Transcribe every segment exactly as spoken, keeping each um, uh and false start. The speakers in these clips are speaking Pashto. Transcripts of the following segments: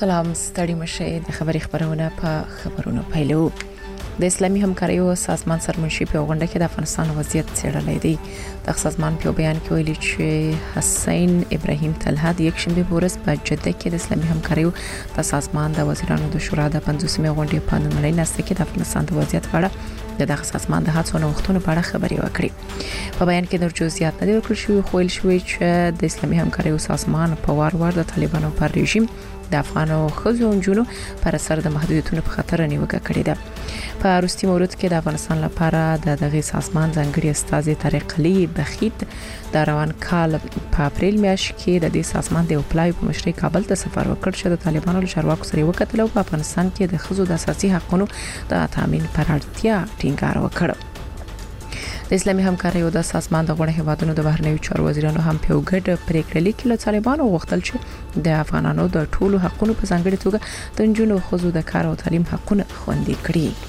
سلام ستړي مشه د خبري خبرونه په خبرونو پیلو. د اسلامي همکاریو سازمان سرمنشي په غونډه کې د افغانستان وضعیت څېړلې دی. د سازمان په بیان کې ویلي چې حسین ابراهیم طلحه د یکشنبه په ورځ په جده کې د اسلامي همکاریو د سازمان د وزیرانو د شورا د پنځوسمې غونډې په نومړۍ نسته کې د افغانستان د وضعیت په اړه د دغه سازمان د هڅو نوښتونو په اړه خبري وکړي. په بیان کې د جزئیات نه دی ورکړل شوی، خو ویل شوی چې د اسلامي همکاریو سازمان په وار وار د طالبانو پر رژیم د افغانو خزو او جنو پر اثر د محدودیتونو په خطر نیوکه کړې ده. په روسي مورد کې د افغانستان لپاره د دغه سازمان ځانګړي استاذ طارق علي بخیت د روان کال په اپریل میاشت کې د دې سازمان د اپلای په مشرۍ کابل ته سفر وکړ چې د طالبانو له چارواکو سره وکتل او په افغانستان کې د خزو د اساسي حقوقو د تامین پر اړتیا ټینګار وکړ. د اسلامي همکاریو د سازمان د غړو هیوادونو د بهرنیو چارو وزیرانو هم په ګډ پریکړه لیک له طالبانو غوښتل چې د افغانانو د ټولو حقوقو په ځانګړي توګه د جنونو خزو د کار او تعلیم حقوقونه خوندي کړي.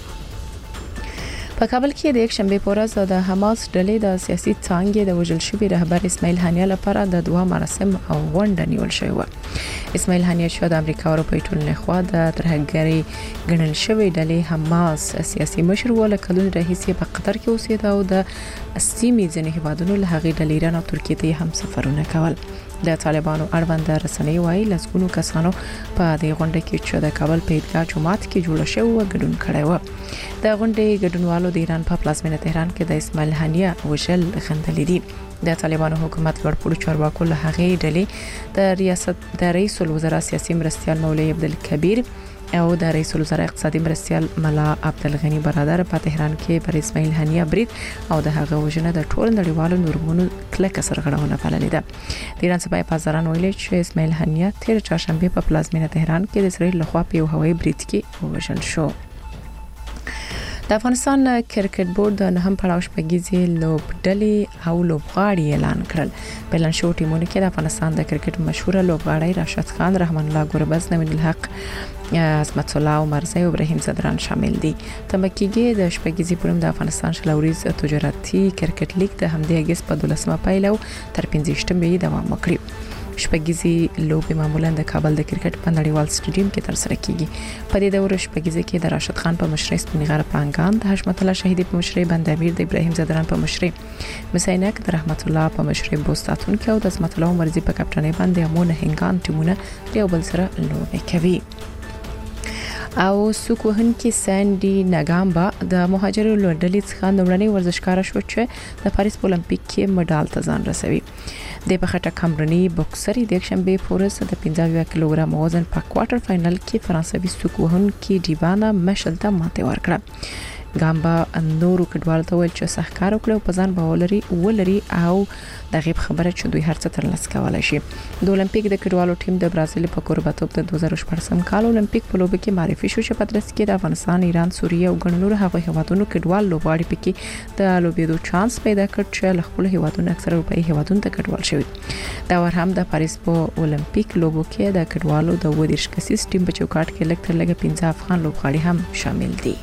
په کابل کې د یک شنبه په ورځ د حماس ډلې د سیاسي څانګې د وژل شوی رهبر اسماعیل هانیه لپاره د دوا مراسم او غونډه نیول شوې و. اسماعیل هانیه چې د امریکا او اروپای ټولنې خوا د ترهګری ګڼل شوی ډلې حماس سیاسي مشر و له کلونو راهیسې په قطر کې اوسېده او د سیمې ځینې هیوادونو له هغې ډلې ایران او ترکیه ته هم سفرونه کول. د طالبانو اړوند رسنۍ وايي لسګونو کسانو په دې غونډه کې چې د کابل په عیدګاه جومات کې جوړ شوی و ګډون کړی و. د غونډې ګډونوالو د ایران په پلازمینه تهران کې د اسماعیل هانیه وژل غندلې دي. د طالبانو حکومت لوړپوړو چارواکو له هغې ډلې د ریاست د رئیس الوزرا سیاسي مرستیال مولوی عبدالکبیر او د رئیس الوزرا اقتصادي مرستیال ملا عبدالغنی برادر په تهران کې پر اسماعیل هانیه برید او د هغه وژنه د ټول نړیوالو نورمونو کلکه سرغړونه بللې ده. د ایران صفای پازاران ویلي چې اسماعیل هانیه تیر چهارشنبه په پلازمینه تهران کې د اسرائیل لخوا په یو هوایي برید کې وژل شو. د افغانستان کرکټ بورډ د نهم پړاو شپږیزې لوبډلې او لوبغاړي اعلان کړل. په اعلان شوی ټیمونو کې د افغانستان د کرکټ مشهور لوبغاړي راشد خان، رحمان الله ګوربز، نوید الحق، عصمت الله عمرزی او ابراهیم زدران شامل دي. تمکیږي د شپږیزې پرم د افغانستان شلوريز تجارتي کرکټ لیګ د همدې اگست په دولسمه پیل او تر پنځه دوام وکړي. شپږیزې لوبې معمولا د کابل د کرکټ په نړیوال سټیډیم کې ترسره کیږي. په دې دور شپږیزې کې د راشد خان په مشرۍ سپین غر پانګان، د حشمت الله شهیدی په مشرۍ بند امیر، د ابراهیم زدران په مشرۍ مسینک، د رحمت الله په مشرۍ بوستاتون کې او د عصمت الله عمرزی په کپټنۍ باندې امونه هنګان ټیمونه یو بل سره لوبې کوي. او سوک وهونکي سانډي ناګامبا د مهاجرو لوړډلې څخه نومړنی ورزشکار شو چې د پاریس اولمپیک کې مډال ته ځان رسوي. د بخټه کمرني بوکسري د شنبه پورس د پنځه کیلوګرام وزن په کوارټر فائنل کې فرانسوي سوک وهونکي ډیوانا مشل ته ماته ورکړه. ګامبا نورو کډوال ته ویل چې سحکار وکړو په ځان باولري ولري او د غیب خبره چې دوی هرڅه ترلاسه کولای شي. د اولمپیک د کډوالو ټیم د برازیل په کورباتوب د دوه زره شپږم کال اولمپیک په لوبه کې معرفي شو چې په درس کې د افغانستان، ایران، سوریه او ګڼ نور هغه هیوادونو کډوال لوبغاړي پکې د لوبېدو چانس پیدا کړ چې له خپل هیوادونو اکثره اروپایي هیوادونو ته کډوال شوی. دا ور هم د پاریس په اولمپیک لوبو کې د کډوالو د ودیش کسیس ټیم په چوکاټ کې لکه تر لګه پنځه افغان لوبغاړي هم شامل دي.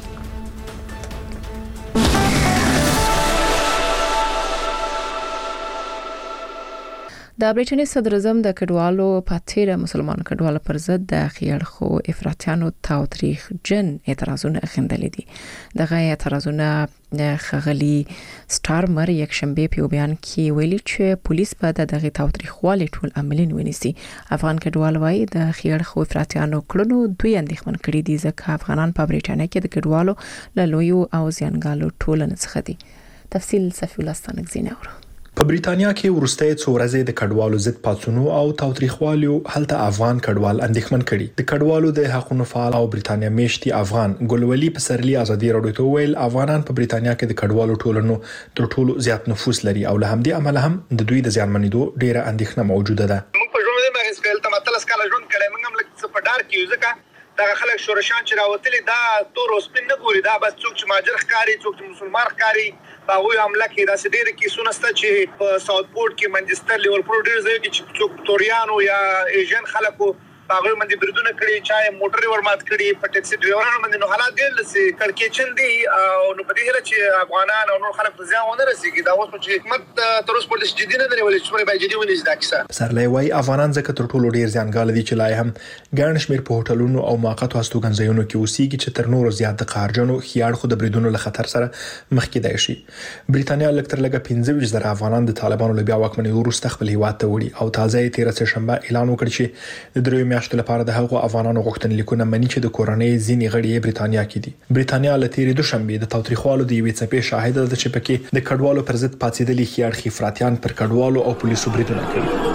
د برېټانیا صدر اعظم د کډوالو پاتېره مسلمان کډوالو پر ضد د خیړخو افراطیانو تاریخ جن اعتراضونه غندلې دي. دغه اعتراضونه خغلی سټارمر یک شنبه په بیان کې ویلي چې پولیس به دغه تاریخوالي ټول عملین ونیسي. افغان کډوال وايي د خیړخو افراطیانو کړنو دوی اندېښمن کړي دي ځکه افغانان په برېټانیا کې د کډوالو له لویو او زیانګالو ټولنې څخه دي. تفصیل صفی الله ستانکزی نور. په بریټانیا کې ورستۍ څو ورځې د کډوالو ضد پاتونو او تاوتریخوالو هلته افغان کډوال اندېښمن کړي. د کډوالو د حقوقو فعال او بریټانیا میشتي افغان ګلولي په سرلی ازادي راډیو ته ویل افغانان په بریټانیا کې د کډوالو ټولنو تر ټولو زیات نفوس لري او له همدې امله هم د دوی د زیانمنېدو ډیره اندېښنه موجوده ده. موږ په ژوند کې مغز کول ته متل سکاله ژوند کړي موږ هم لکه په ډار کې ځکه دا خلک شورشان چې راوتلي دا تور او سپین نه ګوري، دا بس څوک چې ماجر ښکاری، څوک چې مسلمان ښکاری هغه عمله کې دا سړي کې سونسته چې په ساوث پورټ کې منچستر لیورپول ډیر ځای کې چې څوک توریانو یا ایجن خلکو هغه باندې بریدونه کړي چا موټر ورمات کړي په ټاکسي ډرایورانو باندې نو حالات ډېر لسی کړکېچن دي او نو په دې هله چې افغانان او نور خلک په ځان ونه رسیږي دا اوس چې حکومت تر اوسه پورې جدي نه دی ولې چې باید جدي ونیسي دا کیسه. پسرلی وایي افغانان ځکه تر ټولو ډېر زیانګال دي چې لا هم ګڼ شمېر په هوټلونو او موقتو هستوګنځایونو کې اوسېږي چې تر نورو زیات د قهرجنو خیاړ خو د بریدونو له خطر سره مخ کېدای شي. بریتانیا لږ تر لږه پنځه ویشت زره افغانان د طالبانو له بیا واکمنۍ وروسته خپل هیواد ته وړي او تازه یې تېره سهشنبه اعلان وکړ چې د دریو میاشتو لپاره د هغو افغانانو غوښتنلیکونه مني چې د کورنۍ ځینې غړي یې بریتانیا کې دي. بریتانیا له تېرې دوشنبې د تاوتریخوالو د یوې څپې شاهده ده چې پکې د کډوالو پر ضد پاڅېدلي خیاړ افراطیان پر کډوالو او پولیسو بریدونه کوي.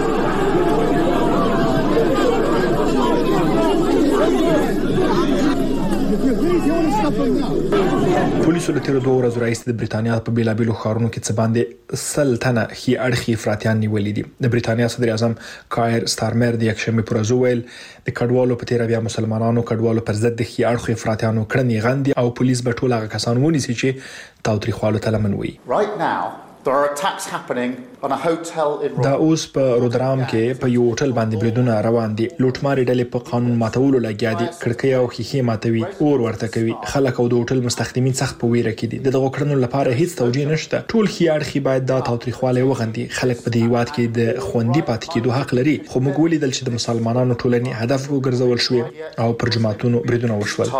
پولیسو له تیرو دوه ورځو راهیسې د بریتانیا په بیلابیلو ښارونو کې څه باندې سل تنه ښي اړخي افراطیان نیولي دي. د بریتانیا صدر اعظم کایر سټارمر د یکشنبې پر ورځ ویل د کډوالو په تیره بیا مسلمانانو کډوالو پر ضد د ښي اړخي افراطیانو کړنې غندي او پولیس به ټول هغه کسان ونیسي چې تاوتریخوالو ته لمن وي. There are attacks happening on a hotel in دا اوس په رودرام کې په یو هوټل باندې بریدونه روان دي. لوټماري ډلې په قانون ماتولو لګیا دي. کړکۍ او ښیښې ماتوي، اور ورته کوي. خلک او د هوټل مستخدمین سخت په ویره کې دي. دغه کړنو لپاره هیڅ توجیه نشته. ټول ښي اړخي باید دا تاوتریخوالی وغندي. خلک په دې هیواد کې د خوندي پاتې کېدو حق لري. خو موږ ولیدل چې د مسلمانانو ټولنې هدف وګرځول شوې او پر جماعتونو بریدونه وشول.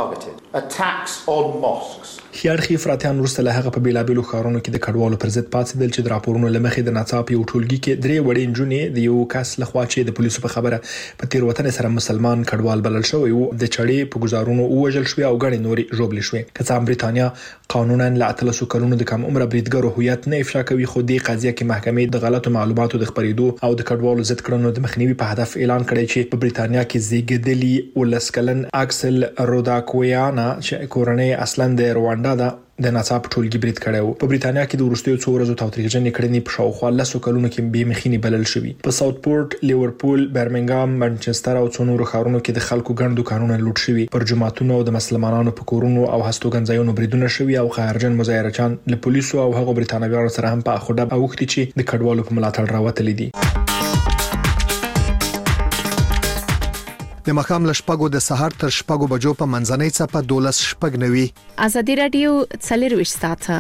ښي اړخي افراطیان وروسته له هغه په بیلابیلو ښارونو کې د کډوالو پر ضد پاڅېدل چې د راپورونو له مخې د ناڅاپه یو ټولګي کې درې وړې نجونې د یو کس لخوا چې د پولیسو په خبره په تېروتنې سره مسلمان کډوال بلل شوی وو د چړې په ګزارونو ووژل شوې او ګڼې نورې ژوبلې شوې. که څه هم بریتانیا قانونا له اتلسو کلونو د کم عمره بریدګرو هویت نه افشا کوي، خو دې قضیه کې محکمې د غلطو معلوماتو د خپرېدو او د کډوالو ضد کړنو د مخنیوي په هدف اعلان کړی چې په بریتانیا کې زیږېدلي ولس کلن اکسل روداکویانا چې کورنۍ اصلا د روانډا ده د ناڅاپه ټولګي برید کړی وو. په بریتانیا کې د وروستیو څو ورځو تاوتریخجنې کړنې په شاوخوا لسو کلونو کې بې مخینې بلل شوي. په ساوث پورټ، لیورپول، برمنګام، منچستر او څو نورو ښارونو کې د خلکو ګڼ دوکانونه لوټ شوي. پر جماعتونو او د مسلمانانو په کورونو او هستوګنځایونو بریدونه شوي او قهرجن مظاهرچیان له پولیسو او هغو بریتانویانو سره هم په اخوډه اوښتي چې د کډوالو په ملاتړ راوتلي دي. د مخام له شپږو د سهار تر شپږو بجو په منځنۍ څپه دولس شپږ نوي. ازادي رادیو څلرویشت ساعته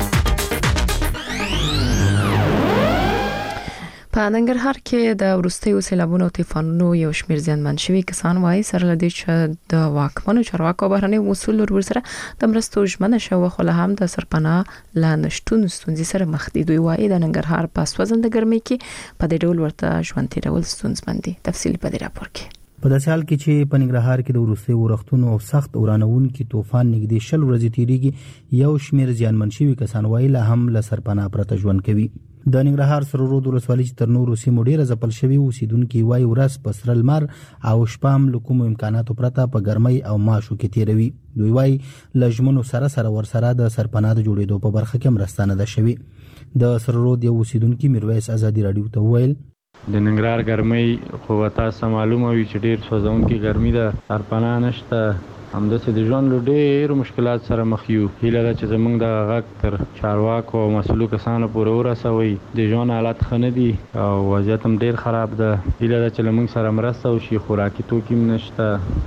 په ننګرهار کې د وروستیو سیلابونو او طوفانونو یو شمېر زیانمن شوي کسان وایي سره لدی چې د واکمنو چارواکو بهرنۍ مسول ور سره د مرستو ژمنه شوه، خو له هم د سرپناه لا نشټون ستونزې سره مخ دي. دوی وایي د ننګرهار په سوځنده ګرمۍ کې په دې ډول ورته ژوند تیرول ستونزمن دي. تفصیل په دې راپور کې. په داسې حال کې چې په ننګرهار کې د وروستي ورښتونو او سخت ورانوونکي طوفان نږدې شل ورځې تیریږي، یو شمېر زیانمن شوي کسان وایي لا هم له سرپناه پرته ژوند کوي. د ننګرهار سرورود ولسوالۍ چې تر نورو سیمو ډیره ځپل شوي اوسیدونکي وایي ورځ په سره لمر او شپه هم له کومو امکاناتو پرته په ګرمۍ او ماشو کې تیروي. دوی وایي له ژمنو سره سره ورسره د سرپناه د جوړېدو په برخه کې مرسته نه ده شوې. د سرورود یو اوسیدونکي میرویس ازادي رادیو ته وویل د ننګرهار ګرمۍ خو تاسو معلومه وي چې ډیر سوځونکي ګرمي ده، سرپناه نشته، همداسې د ژوند له ډېرو مشکلات سره مخ یو. هیله ده چې زموږ د غږ تر چارواکو او مسؤلو کسانو پورې ورسوي. د ژوند حالت ښه نه دي او وضعیت هم ډېر خراب ده. هیله ده چې له موږ سره مرسته وشي. خوراکي توکي هم نشته،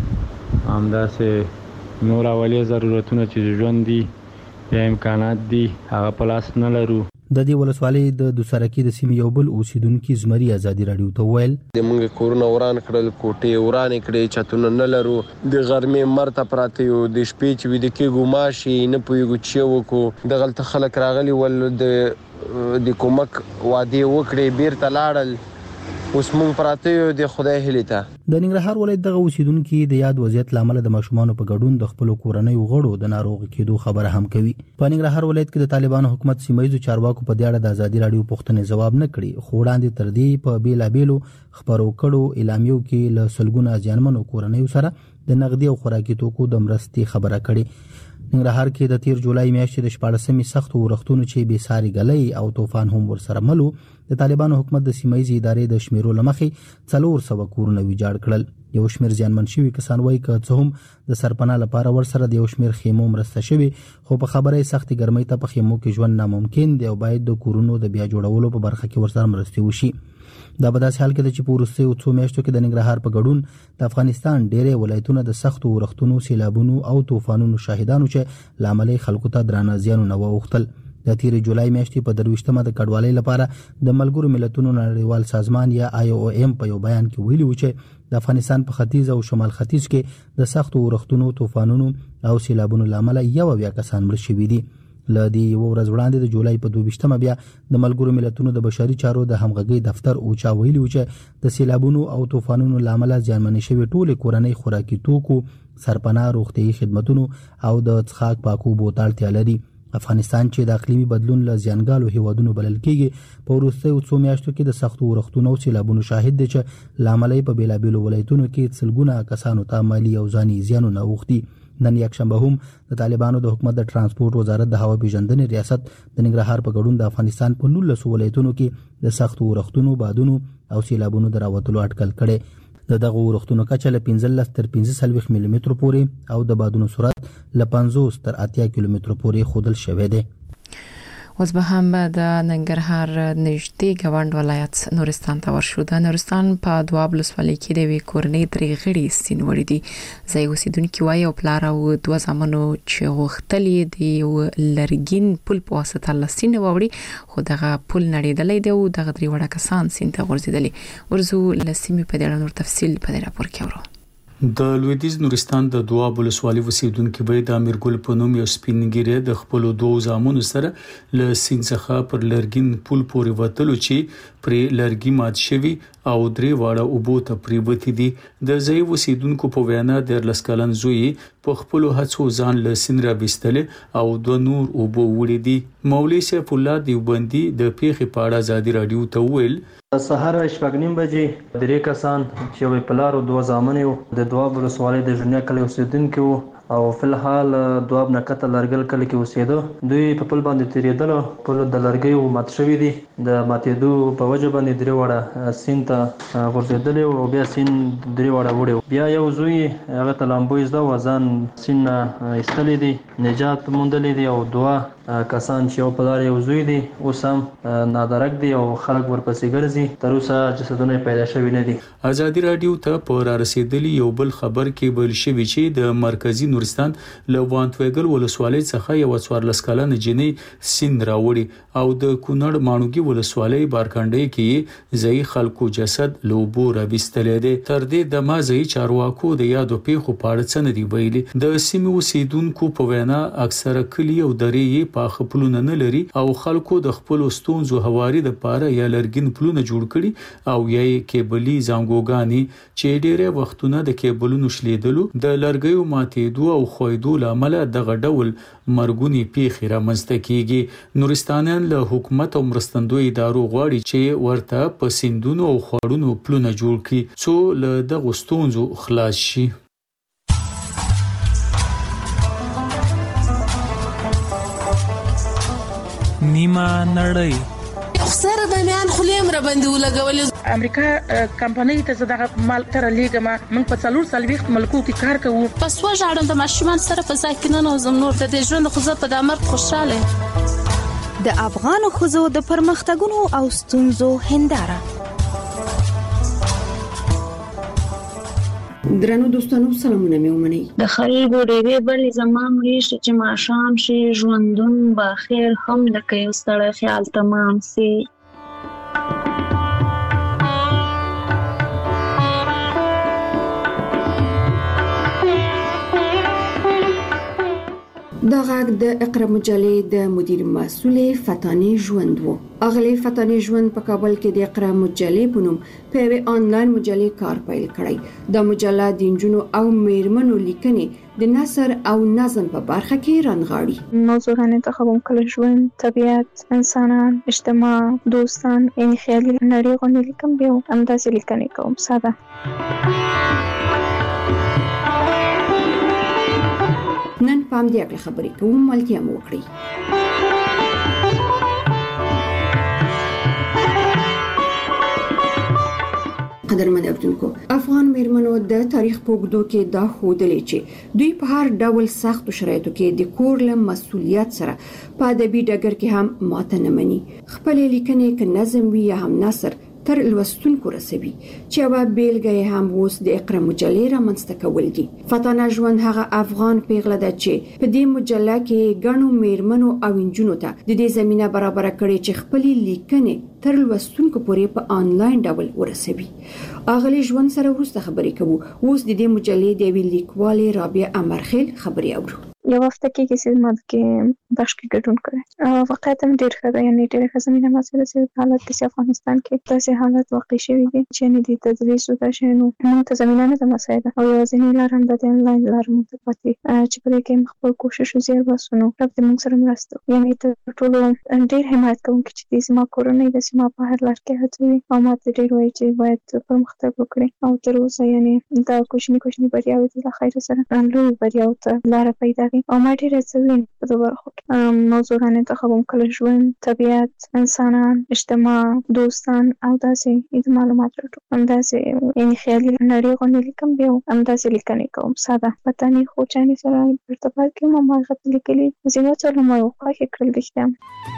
همداسې نور اولي ضرورتونه چې ژوند دي یا امکانات دي هغه په لاس نه لرو. د دې ولسوالۍ د دوسرکی د سیمې یو بل اوسیدونکي زمري ازادي رادیو ته ویل د موږ کورونه وران کړل، کوټې وران کړې، چتونه نه لرو، د غرمې مرته پراته یو، د شپې چې ویده کېږو ماشي نه پوهېږو چې وکړو. دغلته خلک راغلي ول د د کومک وعدې وکړې، بیرته لاړل، اوس موږ پراته یو د خدای هیلې ته. د ننګرهار ولایت دغه اوسیدونکي د یاد وضعیت لامل د ماشومانو په ګډون د خپل کورنۍ غړو د ناروغ کېدو خبره هم کوي. په ننګرهار ولایت کې د طالبانو حکومت سیمایي چارواکو په دې اړه د ازادي رادیو پوښتنې جواب نه کړي، خو وړاندې تر دې په بیلابېلو خبرو کړو اعلامیو کې له سلګونو ځانمنو کورنۍ سره د نقدي او خوراکي توکو د مرستې خبره کړي. ننګرهار کې د تیر جولای میاشتې د شپاړسمې سختو ورښتونو چې بې ساري ګلۍ او طوفان هم ورسره ملو، د طالبانو حکومت د سیمایي ادارې د شمیرو لمخې څلور سوه کورونه ویجاړ کړل. یو شمیر زیانمن شوي کسان وایي که څه هم د سرپناه لپاره ورسره د یو شمیر خیمو مرسته شوي، خو په خبره یې سختې ګرمۍ ته په خیمو کې ژوند ناممکن دی او باید د کورونو د بیا جوړولو په برخه کې ورسره مرستې وشي. دا په داسې حال کې چې په وروستیو څو میاشتو کې د ننګرهار په ګډون د افغانستان ډېرې ولایتونه د سختو ورښتونو، سیلابونو او طوفانونو شاهدانو چې لامل خلکو ته درانه زیانونه واوښتل. د تیر جولای میاشتې په درویشتمه د کډوالۍ لپاره د ملګرو ملتونو نړیوال سازمان یا آی او ایم په یو بیان کې ویلي و چې د افغانستان په ختیځ او شمال ختیځ کې د سختو ورښتونو، طوفانونو او سیلابونو لامل یو اویا کسان مړه شوي دي. ل دې یو ورځ وړاندې د جولای په دوه بیا د ملګرو ملتونو د بشري چارو د همغږي دفتر اوچا ویلي و چې د سیلابونو او طوفانونو لامل ځانمنې شوی ټول کورنۍ خوراکي توکو، سرپناه، روغتيایي خدماتونو او د څښاک پاکو بوتل ته لري. افغانستان چې د اقلیمي بدلون له زیانګالو هیوادونو بلل کېږي په وروستیو څو میاشتو کې د سختو ورښتونو او سیلابونو شاهد دی چې لامل په بیلابیلو ولایتونو کې څلګونه کسانو ته مالی او ځاني زیانونه اوښتي. نن یکشنبه هم د طالبانو د حکومت د ترانسپورت وزارت د هوا پیژندنې ریاست د ننګرهار په ګډون د افغانستان په نولس ولایتونو کې د سختو ورښتونو، بادونو او سیلابونو د راوتلو اټکل کړي. د دغه ورښتونو کچه له پنځلس تر پنځه څلوېښت ملي مترو پورې او د بادونو سرعت له پنځوس تر اتیا کیلومترو پورې ښودل شوی دی. اوس به هم د ننګرهار نږدې ګاونډ ولایت نورستان ته ورشو. د نورستان په دواب ولسوالۍ کې د وی کورنۍ درې غړي سین وړي دي. ځای اوسیدونکو وايي او پلار او دوه زامنو چې غوښتلې دی یو لرګین پل په واسطه لسین وړي، خو دغه پل نړیدلې دی او دغه درې وړه کسان سین ته ورزيدلې. ورزو لسیمې په ډېر نور تفصیل په دې راپور کې ورو. د لویدیز نورستان د دواب ولسوالۍ اوسیدونکو به د امیرګل په نوم یو سپینګیره د خپل دوه زامنو سره له سین څخه پر لرګین پل پورې وتلو چې پر لرګي مات شوی او درې واړه اوبو ته پریوتی دي. د ځای اوسیدونکو په وینا د لسکلن زوی په خپل هڅو ځان له سین را بيستل او د نور اوبو وړي دي. مولوی سیف الله دیوبندي د پیښې په اړه ازادي رادیو ته ویل سهار شپږ نیم بجې درې کسان چې وی پلار او دوه زامن یو د دواب ولسوالۍ د ژوندیا کلی اوسیدونکو او فلحال دواب نکته لرګل کلی کې اوسېدو. دوی په پل باندې تیریدل، په د لرګي مات شوی دي. د ماتېدو په وجه باندې درې وړه سین ته ورسېدل او بیا سین درې وړه وړي. بیا یو زوی هغه ته لامبوي زده وزن سین ایستلې دي، نجات موندلې دي او دوه کسان چې یو پلار یو زوی دي اوس هم نادرک دي او خلک ورپسې ګرځي. تر اوسه جسدونه پیدا شوي نه دي. ازادي رادیو ته په را رسیدلی یو بل خبر کې ویل شوی چې د مرکزی نورستان له وانتویګل ولسوالۍ څخه یو څوارلس کلنه جنې سین راوړي او د کونړ مانوګي ولسوالۍ بارکانډي کې ځای خلکو جسد لوبو را بيستلې دي. تر دې د مازی چارواکو د یادو پیښو په اړه څه نه دی ویلي. د سیمې اوسیدونکو په وینا اکثره کلی او درې په خپلونه نه لري او خلکو د خپل ستونزو هواري د پاره یا لرګین پلونه جوړ کړي او یې کیبلي زنګوګانی چې ډېره وختونه د کیبلونو شلیدلو، د لرګیو ماتېدو او خویدو لامل دغه ډول مرګونی پیښې رامنځته کیږي. نورستانیان له حکومت او مرستندوی ادارو غواړي چې ورته په سیندونو او خوړونو پلونه جوړ کړي څو له دغه ستونزو خلاص شي. نیمه نړۍ سره د میان خلیم را باندې ولګول. امریکا کمپنۍ ته زده مال تر لیګما من په څلور سالويخت ملکو کې کار کوو. پس وژاړم د ماشومان سره په ځای کې نه نوزم نور د دې ژوند خو زه په دامر خوشاله. د افغان خوځو د پرمختګونو او ستونزو هنداره. درنو دوستانو سلامونه مې ومنئ. د خلکو ډېرې بلې زمام ریشي چې ماښام شي ژوندون به خیر هم د که یو ستړی خیال تمام سي. دا غږ د اقرا مجلې د مدیر مسؤل فتانه ژوند وو. اغلی فتانه ژوند په کابل کې د اقرا مجلې په نوم په وی آنلاین مجلې کار پیل کړی. د مجله د انجونو او میرمنو لیکنې د نثر او نظم په برخه کې رانغاړي. موضوعات انتخابوم کله ژوند، طبیعت، انسانان، اجتماع، دوستان، یعنی خیالي نړۍ غونډې لیکم بیا همداسې لیکنې کوم ساده. نن پام دی اکل خبرې کوم ملتیا مو وکړي. قدرمن اردوونکو، افغان میرمنو د تاریخ په اوږدو کې دا ښودلې چې دوی په هر ډول سختو شرایطو کې د کور له مسؤلیت سره په ادبي ډګر کې هم ماته نه مني. خپل لیکنې که نظم وي یا هم نثر تر لوستونکو رسوي چې یوه بیلګه هم اوس د اقرا مجلې رامنځته کول دي. فتانه ژوند هغه افغان پیغله ده چې په دې مجله کې ګڼو میرمنو او انجونو ته د دې زمينه برابر کړي چې خپلې لیکنې تر لوستونکو پورې په آنلاین ډول ورسوي. اغلی ژوند سره وروسته خبرې کوو. اوس د دې مجلې د ویلي لیکوالې رابعه امرخیل خبرې اورو. یو وخت کې چې ما کې بخش کې ګډون کړی واقعیت هم ډېر ښه ده، یعنې ډېره ښه زمینه ما سره چې حالت کې افغانستان کې داسې حالت واقع شوي دي چې نه د تدریس او د شیانو موږ ته زمینه نه ده مساعده او یوازینۍ لار هم د آنلاین لار موږ ته پاتې چې په دې کې خپل کوشش وزیر باسو نو رب دې موږ سره مرسته وکړي. یعنې تر ټولو ډېر حمایت کوونکی چې دې زما کورنۍ د سیمه په هر لار کې هڅوي او ما ته ډېر وایي چې باید پرمختګ وکړي او تر اوسه یعنې دا کوچني کوچني بریاوې دي له خیر سره لوی بریاو ته لاره پیدا کوي او ما ډېر هڅوي په دې برخو کې. موضوعان انتخابوم کله ژوند، طبیعت، انسانان، اجتماع، دوستان او داسې د معلومات راټول همداسې یعنې خیالي نړۍ غوندې لیکم بیا همداسې لیکنې کوم ساده وطني خو چانې سره ارتباط کوم او هماغه لیکلي ځینې څه له ما خوښې کړل رښتیا.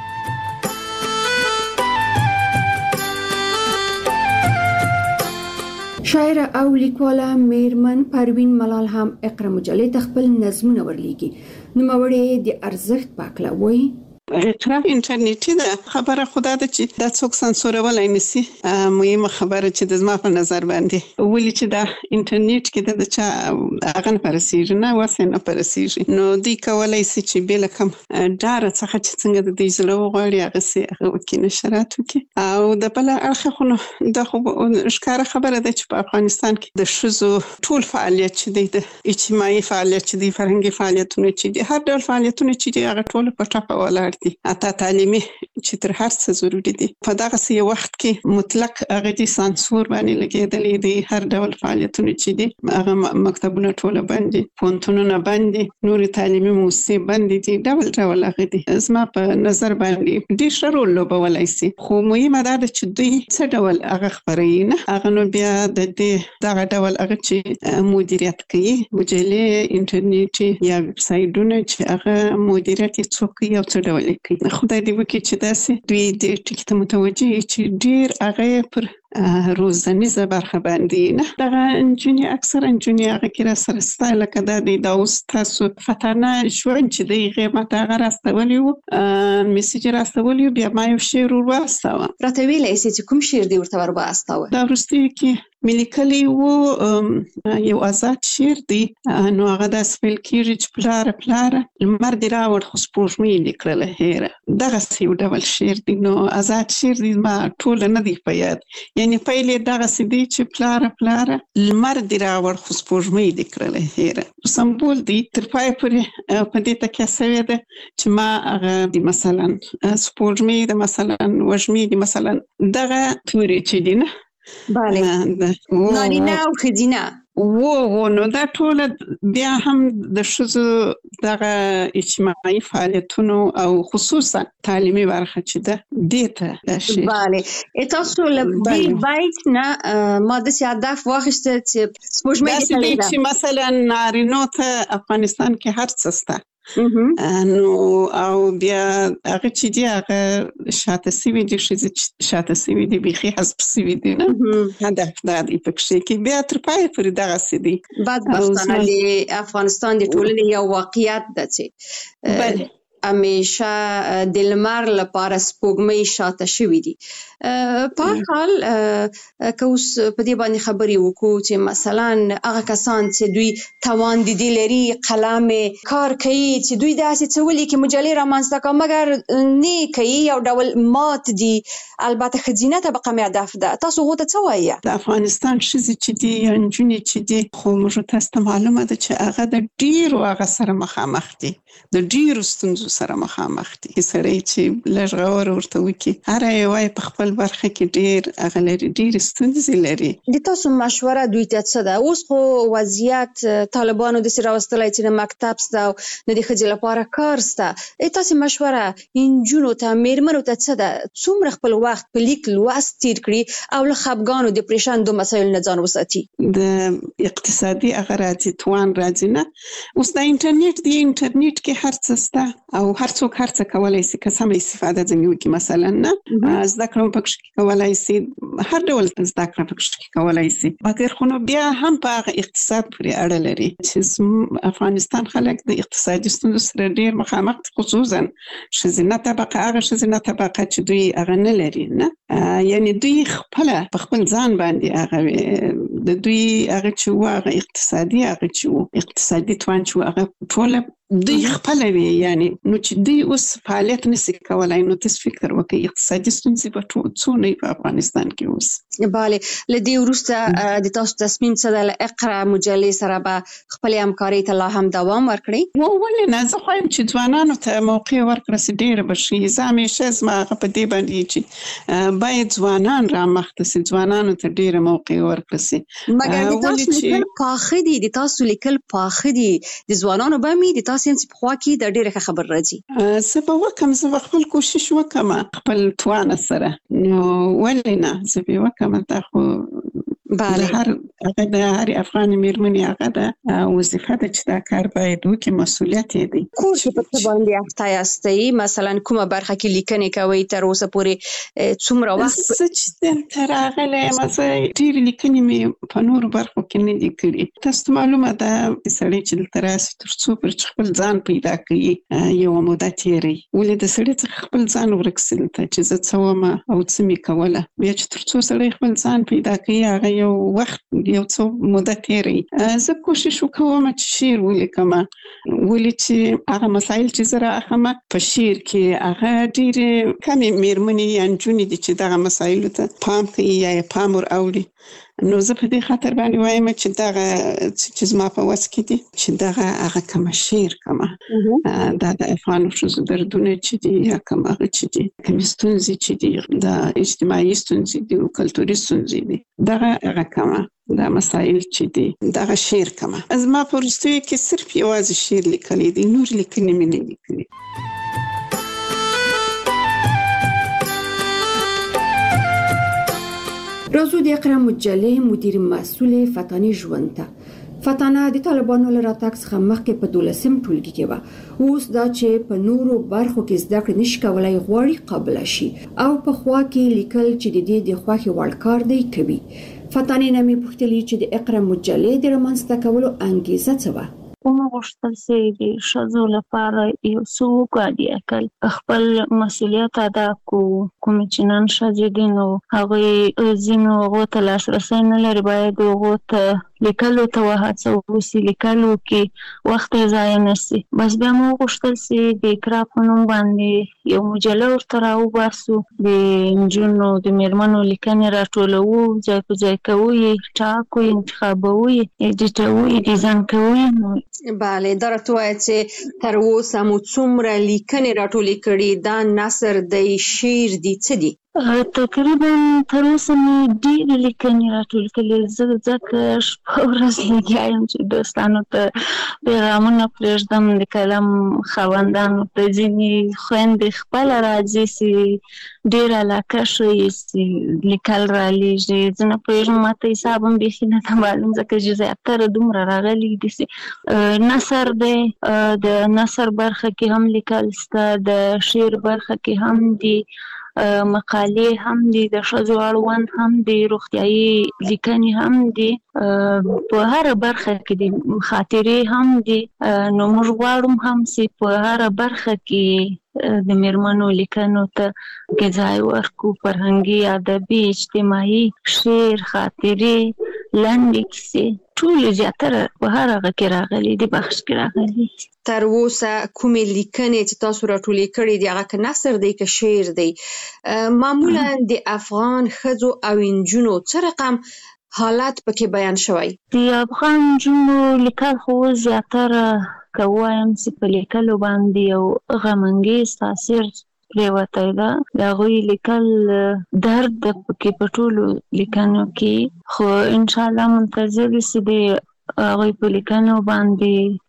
شاعره او لیکواله میرمن پروین ملال هم اقرا مجلې ته خپل نظمونه ورلیږي. نوموړې د ارزښت په اړه وایي. اقرا انټرنیټي ده، خبره خدا ده چې دا څوک سانسورولای نشي. مهمه خبره چې د زما په نظر باندې ولې چې دا انټرنیټ کې د چا هغه نه پرسیږي نه واسه نه پرسیږي نو دی کولای شي چې بل کم ډار څخه چې څنګه د دې زلو غوړي هغه سي هغه وکړي نشرات وکړي او د بل اړخ خو نو د خو ښکاره خبره ده چې په افغانستان کې د شذو ټول فعالیت چې دی د اجتماعي فعالیت چې دی فرهنګي فعالیتونه چې دی هر ډول فعالیتونه چې دی هغه ټول په ټاپه ولاړ دي. اته تعلیمي چې تر هر څه ضروري دي. په دغه سي وخت کې مطلق هغه دي سانسور باندې لګیدلې دي. هر ډول فعالیتونه چې دي هغه مکتبونه ټول باندې، پونتونونه باندې، نور تعلیمي موسسې باندې دي، ډول ډول هغه دي. زما په نظر باندې ډېر ښه رول لوبولای شي خو مهمه ده چې دوی څه ډول هغه خبرې نه هغه نو بیا د دې دغه ډول هغه چې مدیریت کوي مجلې انټرنیټي یا ویب سایټونه چې هغه مدیریت څوک یو څه ډول کوي. خدای دې وکړي چې داسې دوی د ټکی ته متوجه چې ډیر هغه پر روزنیزه برخه باندې نه دغه انجونی اکثر انجونی هغه کې را سره ستایل کده د داوس تاسو فتانه ژوند چې د قیمت هغه راستولی وو میسج راستولی بیا ما یو شعر ورواستاوه راته ویلای شي چې کوم شعر دی ورته ورواستاوه. دا وروسته کې ملي کلی وو یو آزاد شعر دی نو هغه د سپیل کېږي چې پلار پلار لمر دی راوړ خو سپوږمۍ لیکله هیره دغه یو ډول شعر دی نو آزاد شعر دی ما ټول نه دی په یاد یعنی پهلې دغه سدي چې پلار پلار لمر دی راوړ خو سپوږمۍ دی کړله هیره سمبول دی تر پای پورې په دې تکه سوي ده چې ما هغه دی مثلا سپوږمۍ د مثلا وژمې دی مثلا دغه توري چې دی نه بله نارینه او ښځینه وو وو نو دا ټول بیا هم د ښځو دغه اجتماعي فعالیتونو او خصوصا تعلیمي برخه چې ده دې ته دا شی بله تاسو له بیل بایټ نه ما داسې هدف واخیسته چې سپوږمۍ داسې چې مثلا نارینو ته افغانستان کې هر څه شته نو او بیا هغه چې دی هغه شاته سوي دي ښځې شاته سوي دي بیخي حذف سوي دي نه هدف دا دی پکې کې بیا تر پای پورې دغسې دي بدبختانه د افغانستان د ټولنې یو واقعیت ده چې بله همیشه د لمر لپاره سپوږمۍ شاته شوي دي. په هر حال که اوس په دې باندې خبرې وکړو چې مثلا هغه کسان چې دوی توان د دې لري قلم کار کوي چې دوی داسې څه ولیکي مجلې رامنځته کړي مګر نه کوي یو ډول مات دي البته ښځینه طبقه مې هدف ده تاسو هغو ته څه وایي؟ د افغانستان ښځې چې دي یا نجونې چې دي خو موږ تاسو ته معلومه ده چې هغه د ډېرو هغه سره مخامخ دي د ډېرو ستونزو سره مخامخ دي سړی چې لږ غور ورته وکړي هر یو یې په خپل برخه کې ډېر هغه لري ډېرې ستونزې لري. د تاسو مشوره دوی ته څه ده؟ اوس خو وضعیت طالبانو داسې راوستلی چې نه مکتب شته او نه د ښځې لپاره کار شته. تاسې مشوره نجونو ته میرمنو ته څه ده؟ څومره خپل وخت په لیک لوست تیر کړي او له خفګانو دپریشن دو مسایلو نه ځان وساتي؟ د اقتصادي هغه راځي توان راځي نه اوس د انټرنیټ دی انټرنیټ کې هر څه شته او هر څوک هر څه کولای شي که سم استفاده ځنې وکړي. مثلا نه زده کړه پکې کولای شي، هر ډول زده کړه پکې کولای شي، مګر خو نو بیا هم په هغه اقتصاد پورې اړه لري چې افغانستان خلک د اقتصادي ستونزو سره ډیر مخامخ، خصوصا ښځینه طبقه، هغه ښځینه طبقه چې دوی هغه نه لري، نه یعنی دوی خپل په خپل ځان باندې هغه د دوی هغه چې هغه اقتصادي هغه چې اقتصادي توان چې هغه ټول دوی خپل وی، یعنی نو چې دوی اوس فعالیت نشي کولای، نو تاسو فکر وکړئ اقتصادي ستونزې په ټول څونه په افغانستان کې اوس. bale لدی ورسته د تاسو تصمیم څه د اقرا مجلې سره به خپل همکاري ته لا هم دوام ورکړي؟ نو ولې نه، زه خوایم چې ځوانانو ته موقع ورکړل شي، ډېر به ښه. زه همیشه زما هغه په دې باندې چې باید ځوانان رامخته شي، ځوانانو ته ډېره موقع ورکړل شي. مګر د تاسو لیکل پاخه دي، د تاسو لیکل پاخه دي، د ځوانانو به مې د تاسو په خوا کې د ډېره خبر راځي. زه به وکم، زه به خپل کوشش وکم خپل توان سره، نو ولې نه، زه به وکم. دا خو بله هر هغه د هر افغان میرمنې هغه د وظیفه ده چې دا کار باید وکړي، مسؤلیت یې دی. کوم چې په څه باندې اخته یاستئ؟ مثلا کومه برخه کې لیکنې کوئ تر اوسه پورې څومره وخت؟ زه چې دلته راغلی یم، زه ډېرې لیکنې مې په نورو برخو کې نه دي کړي. تاسو ته معلومه ده سړی چې دلته راسي تر څو پر چې خپل ځان پیدا کوي یوه موده تېروي، ولې د سړي څخه خپل ځان ورک سي دلته چې زه څه ومه او څه مې کوله. بیا چې تر څو سړی خپل ځان پیدا کوي هغه یو وخت یو څو موده تېروي. زه کوشش وکوم چې شعر ولیکم، ولې چې هغه مسایل چې زه رااخلم په شعر کې هغه ډېرې کمې میرمنې یا نجونې دي چې دغه مسایلو ته پام کوي یا یې پام ور اوړي. نو زه په دې خاطر باندې وایم چې دغه چې زما په وس کې دي چې دغه هغه کومه شعر کومه دا د افغانو ښځو دردونه چې دي یا کوم هغه چې دي کومې ستونزې چې دي د اجتماعي ستونزې دي او کلتوري ستونزې دي، دغه هغه کومه دا مسایل چې دي دغه شعر کومه. زما په وروستیو کې صرف یوازې شعر لیکلی دی، نور لیکنې مې نه لیکلي. راځو د اقرا مجلې مدیر مسؤل فتانه ژوند ته. فتانه د طالبانو له راتګ څخه مخکې په دولسم ټولګي کې وه، اوس دا چې په نورو برخو کې زده کړې نشي کولای غواړي قابله شي او په خوا کې لیکل چې د دې د خوښې وړ کار دی کوي. فتانه نه مې پوښتلې چې د اقرا مجلې د رامنځته کولو انګیزه څه وه؟ کومه غوښتل سي د ښځو لپاره یو څه وکړي، اکل خپل مسؤلیت ادا کو. کوم چې نن ښځې دي نو هغوی ځینو هغو ته لاسرسی نه لري، باید هغو ته لیکلو ته وهڅول وسي، لیکلو کې وخت یې ضایع نه سي. بس بیا مو وغوښتل سي د اقرا په نوم باندې یو مجله ورته راوباسو، د نجونو د میرمنو لیکنې راټولوو، ځای په ځای کوو یې، ټاکو یې، انتخابوو یې، ایډیټوو یې، ډیزاین کوو یې. بله دا راته ووایه چې تر اوسه مو څومره لیکنې راټولې کړي؟ دا نثر دی، شعر دی، څه دی؟ تقریبا تر اوسه مې ډېرې لیکنې راټولې کړې. زه ځکه شپه ورځ لګیا یم چې دوستانو ته پیغامونه پرېږدم، د کلم خاوندانو ته. ځینې خویندې خپله راځي چې ډېره علاقه ښیي چې لیکل رالېږي، زه نه پوهېږم، ماته حساب هم بیخي نه ده معلوم ځکه چې زیاتره دومره راغلي دي. نثر دی، د نثر برخه کې هم لیکل شته، د شعر برخه کې هم دي، مقالې هم دي، د ښځو اړوند هم دي، روغتیایي لیکنې هم دي، په هره برخه کې دي، خاطرې هم دي. نو موږ غواړو هم چې په هره برخه کې د میرمنو لیکنو ته کې ځای ورکړو، فرهنګي، ادبي، اجتماعي، شعر، خاطرې، لنډې کیسې، ټول زیاتره په هر هغه کې راغلي دي، بخش کې راغلي. تر اوسه کومې لیکنې چې تاسو راټولې کړې دي هغه که نثر دی که شعر دی، معمولا د افغان ښځو او نجونو څه رقم حالت پکې بیان شوی؟ د افغان نجونو لیکل خو زیاتره که ووایم چې په لیکلو باندې یو غمانګیز تاثیر پرېوتی ده. د هغوی لیکل درد ده پکې په ټولو لیکنو کې، خو انشاءالله منتظر یو چې د هغوی په لیکنو باندې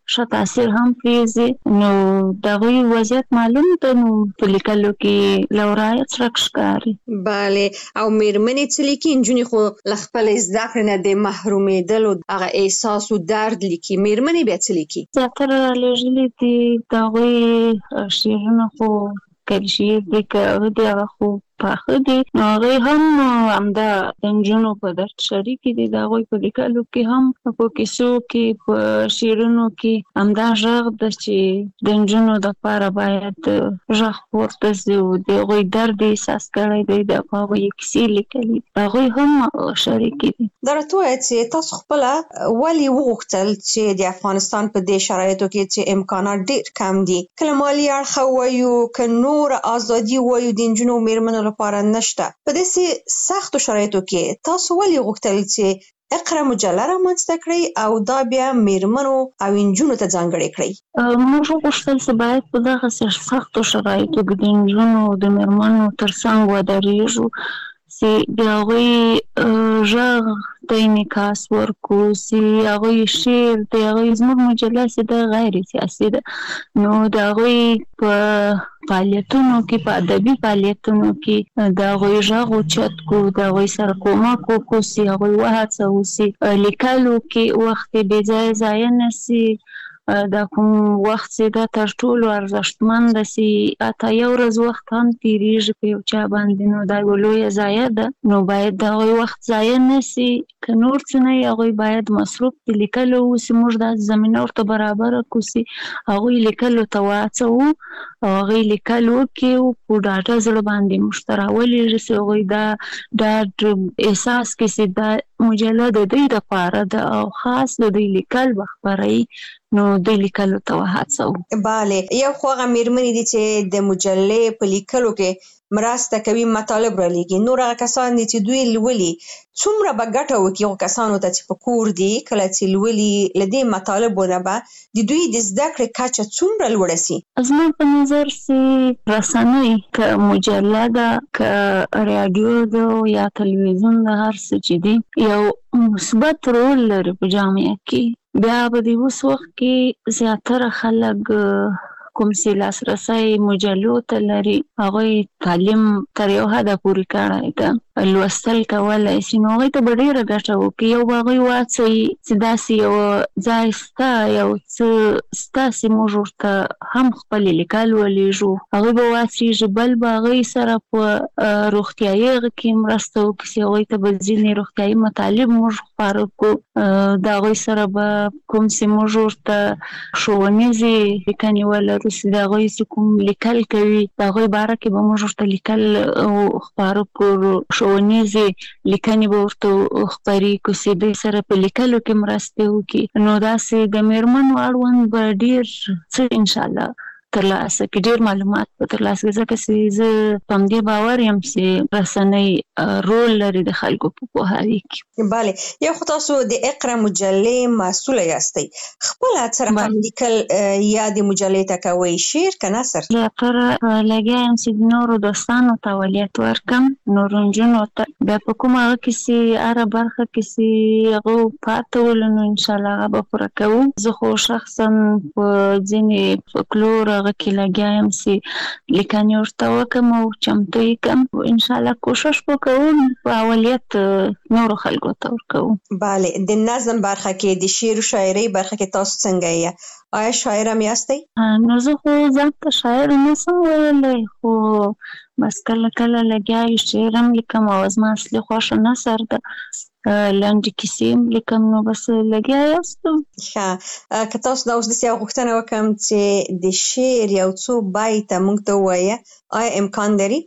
ښه تاثیر هم پریږدي. نو دغه وضعیت معلوم ده، نو په لیکلو کې لورایت څرک ښکاري. بله، او میرمنې څه لیکي؟ نجونې خو له خپلې زده کړې نه د محرومېدلو هغه احساس او درد لیکي، میرمنې بیا څه لیکي؟ زیاتره رالیږلي دي د هغوی شعرونه، خو کله شعر دی که هغه دی هغه خو پاخه دي، نو هغوی هم همدا د نجونو په درد شریکې دي. د هغوی په لیکلو کې هم په کیسو کې په شعرونو کې همدا غږ ده چې د نجونو دپاره باید غږ پورته سي او د هغوی درد احساس کړی دی، د هغوی کیسې لیکلي، هغوی هم شریکې دي. دا راته ووایه چې تاسو خپله ولې وغوښتل چې د افغانستان په دې شرایطو کې چې امکانات ډېر کم دي، کله مالي اړخه ووایو که نور ازادي ووایو د نجونو او میرمنو لپاره نشته، په داسې سختو شرایطو کې تاسو ولې غوښتل چې اقرا مجله رامنځته کړئ او دا بیا میرمنو او نجونو ته ځانګړې کړئ؟ موږ وغوښتل چې باید په دغسې سختو شرایطو کې د نجونو او د میرمنو تر څنګ ودرېږو، چې د هغوی غږ ته انعکاس ورکړو، چې هغوی شعر د هغوی زموږ مجله چې ده غیر سیاسي ده، نو د هغوی په فعالیتونو کې، په ادبي فعالیتونو کې د هغوی غږ اوچت کړو، د هغوی سره کومک وکړو چې هغوی وهڅوو چې لیکلو کې وخت یې بې ځایه ضایع نه سي. دا کوم وخت چې دا تر ټولو ارزښتمند ده، چې حتی یو ورځ وخت هم تېرېږي په یو چا باندې، نو دا یوه لویه ضایع ده، نو باید د هغوی وخت ضایع نه سي. که نور څه نه وي، هغوی باید مصروف د لیکلو اوسي، موږ دا زمینه ورته برابره کړو چې هغوی لیکلو ته وهڅوو او هغوی لیکل وکړي او په ډاډه زړه باندې موږ ته راولېږي، چې هغوی دا ډاډ احساس کړي چې دا مجله د دوی دپاره ده او خاص د دوی لیکل به خپروي، نو دوی لیکلو ته وهڅوو. بله، یو خو هغه میرمنې دي چې د مجلې په لیکلو کې مرسته کوي، مطالب رالیږي، نور هغه کسان دي چې دوی لولي، څومره به ګټه وکړي هغو کسانو ته چې په کور دي کله چې لولي، له دې مطالبو نه به د دوی د زده کړې کچه څومره لوړه سي؟ زما په نظر چې رسنۍ، که مجله ده، که راډیو ده یا تلویزیون ده، هر څه چې دي یو مثبت رول لري په جامعه کې. بیا په دې اوس وخت کې زیاتره خلک کوم چې لاسرسی مجلو ته لري، هغوی تعلیم تر یو حده پورې کړی ده، لوستل کولی شي، نو هغوی ته به ډېره ګټه وکړي. یو به هغوی وهڅوي چې داسې یو ځای شته، یو څه شته چې موږ ورته هم خپلې لیکل ولیږو، هغوی به وهڅېږي. بل به هغوی سره په روغتیایي هغه کې مرسته وکړي چې هغوی ته به ځینې روغتیایي مطالب موږ خپاره کړو، د هغوی سره به کوم چې موږ ورته ښوونیزې لیکنې ولرو، چې د هغوی چې کوم لیکل کوي د هغوی باره کې به موږ ورته لیکل خپاره کړو، ښوونیزې لیکنې به ورته خپرې کړو چې دوی سره په لیکلو کې مرستې وکړي. نو داسې د میرمنو اړوند به ډېر څه انشاءالله ترلاسه کړي، ډېر معلومات به ترلاسه کړي، ځکه چې زه په همدې باور یم چې رسنۍ رول لري د خلکو په پوهاوي کې. بله، یو خو تاسو د اقرا مجلې مسؤله یاستئ، خپله څه رقم لیکل یا د مجلې ته کوئ، شعر که نثر؟ زیاتره لګیا یم چې د نورو دوستانو ته اولویت ورکړم، نورو نجونو ته. بیا په کوم هغه کې چې هره برخه کې چې هغه پاته ولو، نو انشاءالله هغه به پوره کوو. زه خو شخصا په ځینې فولکلور هغه کې لګیا یم چې لیکنې ورته وکړم او چمتو یې کړم. انشاءالله کوشش به کوم په اولویت نورو خلکو ته ورکوو. بله، د نظم برخه کې، د شعر و شاعرۍ برخه کې تاسو څنګه یې؟ آیا شاعر هم یاستئ؟ نو زه خو ځان ته شاعر نه شم ویلی، خو بس کله کله لګیا یو شعر هم لیکم او زما اصلي خوښه نثر ده، لنډې کیسې هم لیکم، نو بس لګیا یاستم. ښه، که تاسو دا اوس داسې یوه غوښتنه وکړم چې د شعر یو څو بیته موږ ته ووایه، آیا امکان لري؟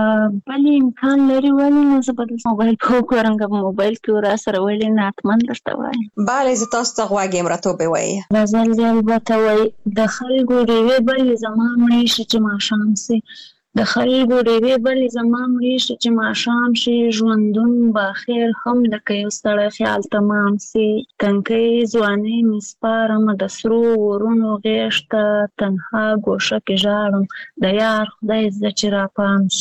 بلې امکان لري، ولې نه، زه به د موبایل په وګورم، که په موبایل کې ور سره ولې نه، حتما درته وایم. بله، زه تاسو ته غوږ یم، راته وبې وایه. غزل دې البته وایي: د خلکو ډېوې بلې زما مړې شي چې ماښام سي، د خلکو ډېوې بلې زما مړې شي چې ماښام شي، ژوندون به خیر هم لکه یو ستړی خیال تمام سي، تنکۍ ځوانۍ مې سپارم د سرو ورونو غېږ ته، تنها ګوښه کې ژاړم د یار خدای زده چې راپام شي،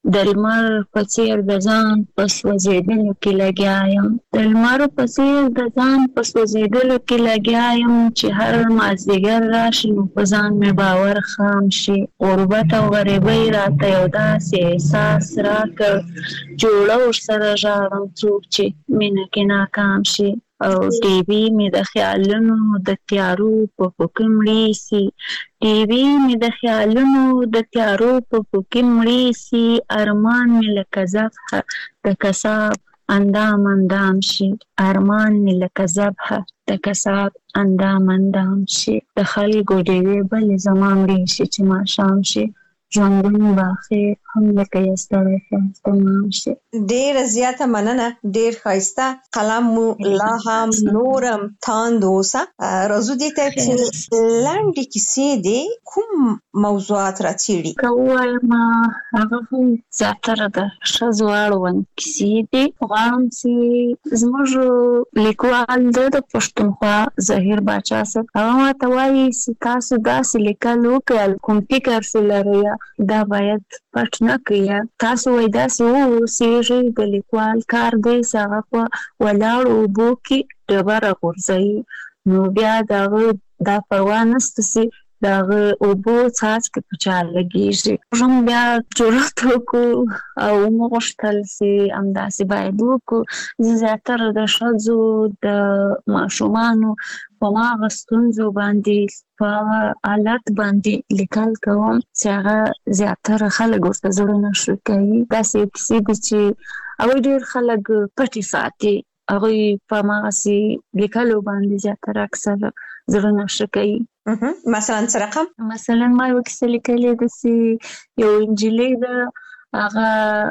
د لمر په څیر د ځان په سوځېدلو کې لګیا یم د لمر په څیر د ځان په سوځېدلو کې لګیا یم چې هر مازدیګر راشي نو په ځان مې باور خام شي غربت او غریبۍ راته یو داسې احساس راکړ جوړه ورسره ژاړم څوک چې مینه کې ناکام شي او ټي وي مې د خیالونو د تیارو په پوکې مړې سي ټي وي مې د خیالونو د تیارو په پوکې مړې سي ارمان مې لکه ذبحه د کساب اندام اندام شي ارمان مې لکه ذبحه د کساب اندام اندام شي د خلکو ډېوې بلې زما مړې شي چې ماښام شي ژوندون باخیر هم لکه یو ستړی ښایست تمام شي. ډېره زیاته مننه ډېر ښایسته قلم مو لا هم نورم تاند اوسه. راځو دې ته چې لنډې کیسې دې کوم موضوعات راڅېړي؟ که ووایم هغه هم زیاتره د ښځو اړوند کیسې دي. غواړم چې زموږ لیکوال دی د پښتونخوا ظهیر باچا صاحب هغه ماته وایي چې تاسو داسې لیکل وکړئ کوم فکر چې لرئ دا باید پټ نه کړئ. تاسو وایي داسې واوسېږئ د لیکوال کار دی چې هغه په ولاړو اوبو کې ډبره غورځوي نو بیا د هغه دا پروا نشته چې د هغه اوبو څاڅکي په چا لګېږي. موږ بیا جرأت وکړو او وغوښتل چې همداسې باید وکړو. زه زیاتره د ښځو د ماشومانو په هماغه ستونزو باندې په هغه حالت باندې لیکل کوم چې هغه زیاتره خلک ورته زړه نه ښه کوي. داسې کیسې دي چې هغوی ډېر خلک پټې ساتي هغوی په هماغسې لیکلو باندې زیاتره اکثره زړه نه ښه کوي. مثلا څه رقم؟ مثلا ما یوه کیسه لیکلې ده چې یو نجلۍ ده هغه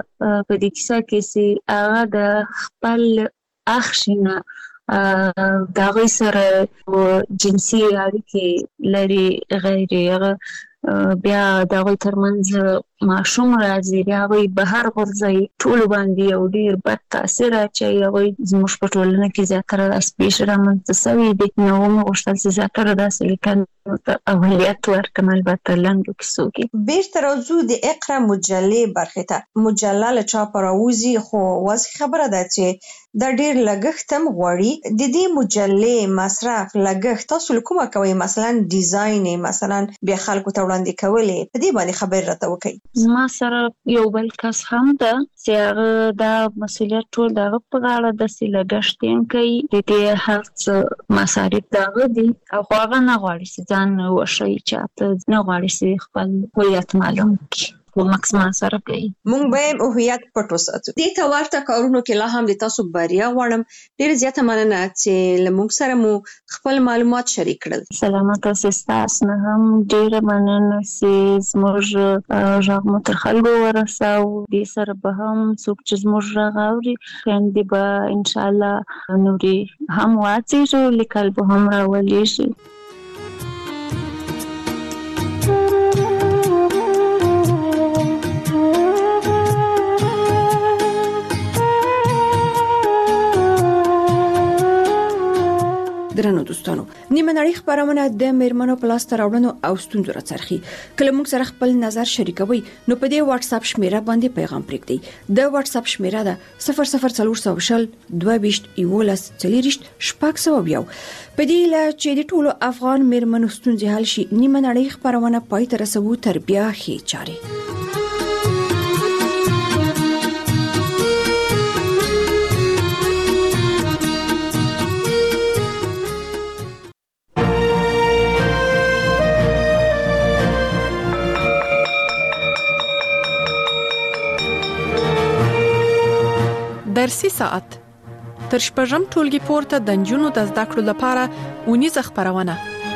په دې کیسه کې چې هغه د خپل اخښي نه د هغوی سره جنسي اړیکې لري غیر هغه بیا د هغوی ترمنځ ماشوم راځي بیا هغوی بهر غورځوي ټولو باندې یو ډېر بد تاثیر اچوي. هغوی زموږ په ټولنه کې زیاتره داسې پېښې رامنځته سوي دي نو ومې غوښتل چې زیاتره داسې لیکنو ته اولویت ورکړم البته لنډو کیسو کې. بېرته راځو د اقرا مجلې برخې ته. مجله له چاپه راوځي خو واضح خبره ده چې دا ډېر لګښت هم غواړي. د دې مجلې مصرف لګښت تاسو له کومه کوئ؟ مثلا ډیزاین یې مثلا بیا خلکو ته وړاندې کول یې په دې باندې خبرې راته وکړئ. زما سره یو بل کس هم ده چې هغه دا مسؤلیت ټول د هغه په غاړه ده چې لګښت یې کوي د دې هر څه مصارف د هغه دي او خو هغه نه غواړي چې ځان وښیي چاته نه غواړي چې خپل هویت معلوم کړي خو مکس سره کوي. مونږ به یې هویت پټ وساتو. دې ته ورته کارونو کې لا هم د تاسو بریا غواړم. ډېره زیاته مننه چې له موږ سره مو خپل معلومات شریک کړل. سلامت اوسئ. ستاسو نه هم ډېره مننه چې زموږ غږ مو تر خلکو ورساو. دې سره به هم څوک چې زموږ غږ اوري خویندې به انشاءالله نورې هم واڅېږي لیکل به هم راولېږي. درنو دوستانو نیمه نړۍ خبرونه د میرمنو په لاس راوړنو او ستونزو راڅرخي. کله موږ سره خپل نظر شریکوي نو په دې واتس اپ شمیره باندې پیغام پرېږدئ. د واتس اپ شمیره ده صفر صفر څلور سوه شل دوه ویشت یولس څلېرویشت شپږ سوه یو. په دې له چې د ټولو افغان میرمنو ستونزې حل شي نیمه نړۍ خبرونه پای ته رسوو تر بیا ښې چارې. درسي ساعت تر شپږم ټولګي پورته د نجونو د زده کړو لپاره اونیزه خبرونه.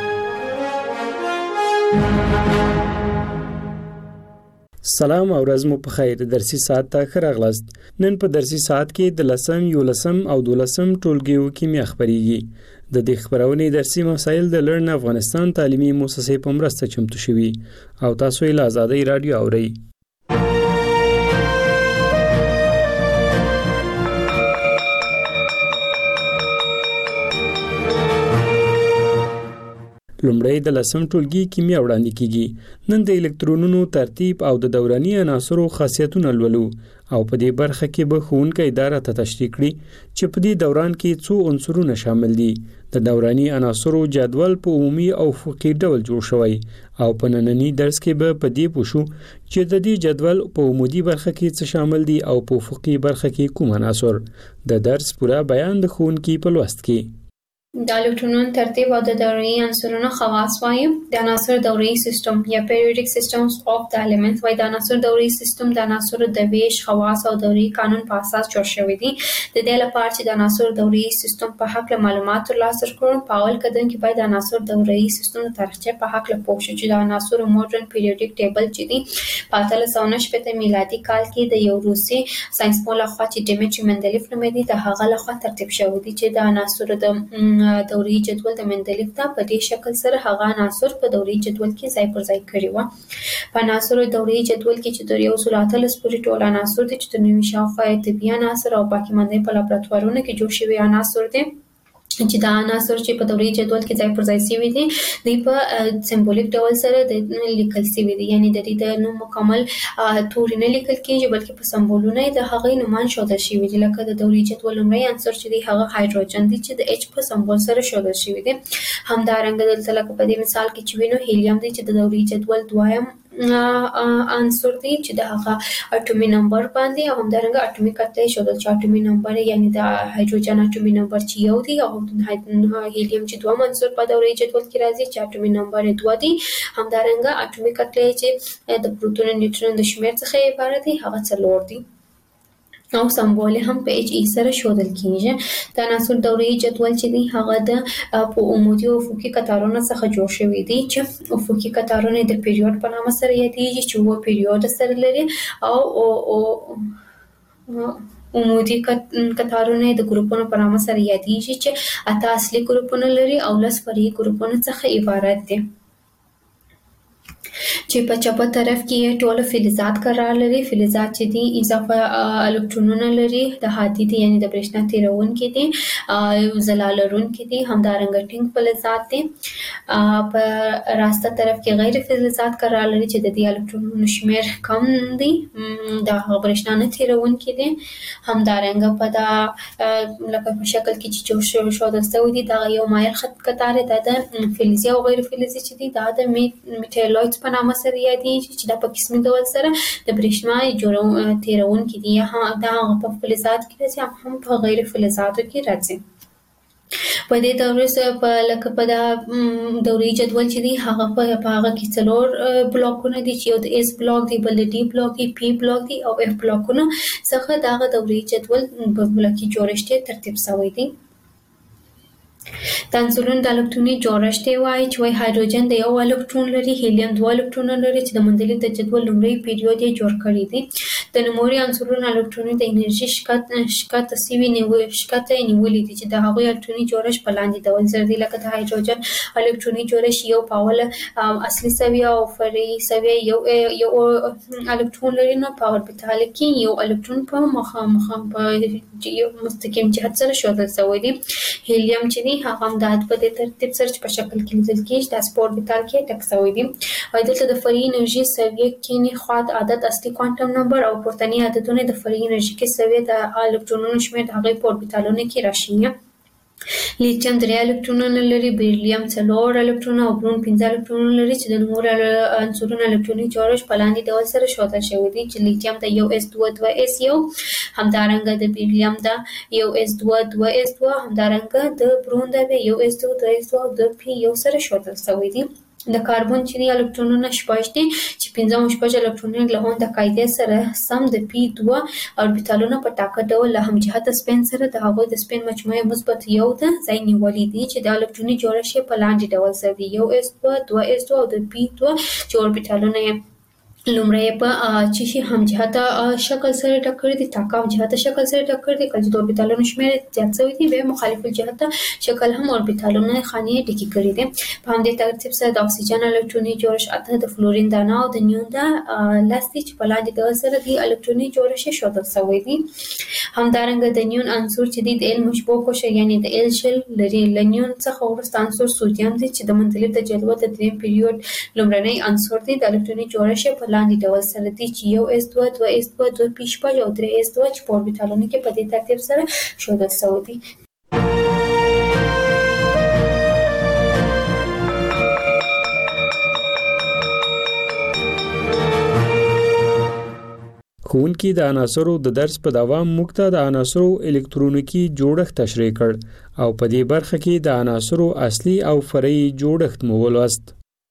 سلام او ورځ مو په خیر. درسي ساعت ته ښه راغلاست. نن په درسي ساعت کې د لسم، یولسم او دولسم ټولګیو کیمیا خبريږي. د دې خبرونې درسي مسایل د لرن افغانستان تعلیمي مؤسسې په مرسته چمتو شوي او تاسو یې له آزادۍ رادیو اورئ. لومړی د لسم ټولګي کیمیا وړاندې کیږي. نن د الکترونونو ترتیب او د دوراني عناصرو خاصیتونه لولو او په دې برخه کې به ښوونکی اداره ته تشریح کړي چې په دې دوران کې څو عنصرونه شامل دي. د دوراني عناصرو جدول په عمومي او افقي ډول جوړ شوی او په نننی درس کې به په دې پوښو چې د دې جدول په عمودي برخه کې څه شامل دي او په افقي برخه کې کوم عناصر. د درس پوره بیان د ښوونکي په لوست کې. د الکترونونو ترتیب او د دوري عنصرونو خواص وایم. د عناصر دوري سیستم یا پیریوډیک سیستمز اف د الیمنټس وای. د عناصر دوري سیستم د عناصر د ویش خواص او دوري قانون په اساس جوړ شوی دی. د دې لپاره چې د عناصر دوري سیستم په حق له معلومات ترلاسه کړو، په اول قدم کې باید د عناصر دوري سیستم د تاریخچه په حق له پوه شو چې د عناصر ماډرن پیریوډیک ټیبل چې دی په اتلس سوه نهه شپېته میلادي کال کې د یو روسي ساينسپوه لخوا چې ډیمیټري مندلیف نومېده د هغه لخوا ترتیب شوی دی چې د عناصر د دوري جدول د مندلیف ته په دې شکل سره هغه عناصر په دوري جدول کې ځای پر ځای کړی و. په عناصر دوري جدول کې چې د یو سل اتلس پورې ټول عناصر دي چې د نوي شاوخوا طبي عناصر او باقي مانده په لابراتوارونو کې جوړ شوي عناصر دي چې دا عناصر چې په دوري جدول کې ځای پر ځای شوي دي دوی په سمبولیک ډول سره د لیکل شوي دي، یعنی د دې د نوم مکمل توري نه لیکل کېږي بلکې په سمبولونه د هغې نومان ښودل شوي دي. لکه د دوري جدول لومړی عنصر چې دی هغه هایدروجن دی چې د اچ په سمبول سره ښودل شوي دي. همدارنګه دلته لکه په دې مثال کې چې وینو هیلیم دی چې د دوري جدول دویم عنصر دی چې د هغه اټومي نمبر باندې او همدارنګه اټومي کتله ښودل چې اټومي نمبر یعنی د هایدروجن اټومي نمبر چې یو دی او هیلیم چې دوه عنصر په دوري جدول کې راځي چې اټومي نمبر دوه دی. همدارنګه اټومي کتله چې د پروتون او نیوټرون د شمیر څخه عبارت دی هغه څلور دی او سمبول هم په اچ ای سره ښودل کیږي. د عناصر دوري جدول چې دی هغه د په عمودي او افقي قطارونو څخه جوړ شوی دی چې افقي قطارونه د پیریود په نامه سره یادېږي چې و پیریود سره لري او او عمودي قطارونه د ګروپونو په نامه سره یادېږي چې اته اصلي ګروپونه لري او لس فرعي ګروپونه څخه عبارت دي چې په چپه طرف کې ټول فلزات قرار لري. فلزات چې دي اضافه الکترونونه لري، د هادي دي یعنی د برېښنا تیرونکي دي، ځلا لرونکي دي، همدارنګه ټینګ فلزات دي. په راسته طرف کې غیر فلزات قرار لري چې د دې الکترونونو شمیر کم دي، د برېښنا نه تیرونکي دي. همدارنګه په دا لکه په شکل کې چې جوړ ښودل شوی دی دا یو مایل خط قطار دی د فلزي او غیر فلزي چې دي دا د میټالویډ په نامه سره یادېږي چې دا په قسمي ډول سره د برېښنا جوړو تیرونکي دي. یا دا په فلزات کې راځي هم په غیر فلزاتو کې راځي. په دې دورې سره په لکه په دا دوري جدول چې دی هغه په هغه کې څلور بلاکونه دي چې یو د اس بلاک دی، بل د ډي بلاک دی، پی بلاک دی او اف بلاکونه څخه دا دوري جدول په بلاکي جوړښت ترتیب شوی دی. د عنصرونو د الکتروني جوړښت یې وایي چې وایي هایدروجن د یو الکترون لري، هیلیم دوه الکترونونه لري چې د مندلیف د جدول لومړی پیریود یې جوړ کړی دی. د نوموړي عنصرونو الکتروني د انرژي ښکته سوي ښکته یې نیولي دي چې د هغوی الکتروني جوړښت په لاندې ډول سره دی. لکه د هایدروجن الکتروني جوړښت یو په اوله اصلي سویه او فرعي سویه یو یو الکترون لري، نو په اوربیتال کې یو الکترون په مخامخ په یو مستقیم جهت سره ښودل شوی دی. هیلیم چې دی هغه هم د په دې ترتیب سره په شکل کې لیدل کېږي دا په اوربیتال کې ټک شوی دی. او دلته د فرعي انرژي سویه کې نه خواط عدد اصلي کوانټم نمبر او پورتني عددونه د فرعي انرژي کې سویه د الکترونونو شمیر د هغې په اوربیتالونو کې راشي. لیتیم درې الکترونونه لري، بیریلیم څلور الکترونه او برون پنځه الکترونونه لري چې د نوموړو عنصرونو الکتروني جوړښت په لاندې ډول سره ښودل شوی دی چې لیتیم د یو اس دوه دوه اس یو، همدارنګه د بیریلیم د یو اس دوه دوه اس دوه، همدارنګه د برون د یو اس دوه دوه اس دوه او د پی یو سره ښودل شوی دی. د کاربن چې دی الکترونونه شپږ دي چې پنځه او شپږ الکترونونه له هم د قاعدې سره سم د پی دوه اوربیتالونه په ټاکه ډول له همجهته سپین سره د هغوی د سپین مجموعه مثبت یو ته ځای نیولی دی چې د الکتروني جوړښت په لاندې ډول سره دی یو اس دوه دوه اس دوه او د پی دوه چې اوربیتالونه یې لومړی په چې شي همجهته شکل سره ډک کړي دي، ټاکه همجهته شکل سره ډک کړي دي. کله چې د اوربیتالونو شمېر زیات شوی دی بیا مخالف الجهته شکل هم اوربیتالونه خانې ډکې کړي دي. په همدې ترتیب سره د اکسیجن الکتروني جوړښت اته، د فلورین دانه او د نیون د لس دي چې په لاندې ډول سره د الکتروني جوړښت ښودل شوی دی. همدارنګه د نیون عنصر چې د ال مشبوه کوشه یعنی د ال شل لري. لنیون څخه وروسته عنصر سودیم دی چې د منطلب د جدول د دریم پیریود لومړنی عنصر دی. د الکتروني جوړښت په لاندې ډول سره دی چې یو اس دوه دوه اس دوه دوه پی شپږ او درې اس دوه چې په اوربیتالونو کې په دې ترتیب سره ښودل شوی دی. ښوونکي د عناصرو د درس په دوام موږ ته د عناصرو الکترونیکی جوړښت تشریح کړ او په دې برخه کې د عناصرو اصلي او فرعي جوړښت مو ولوست.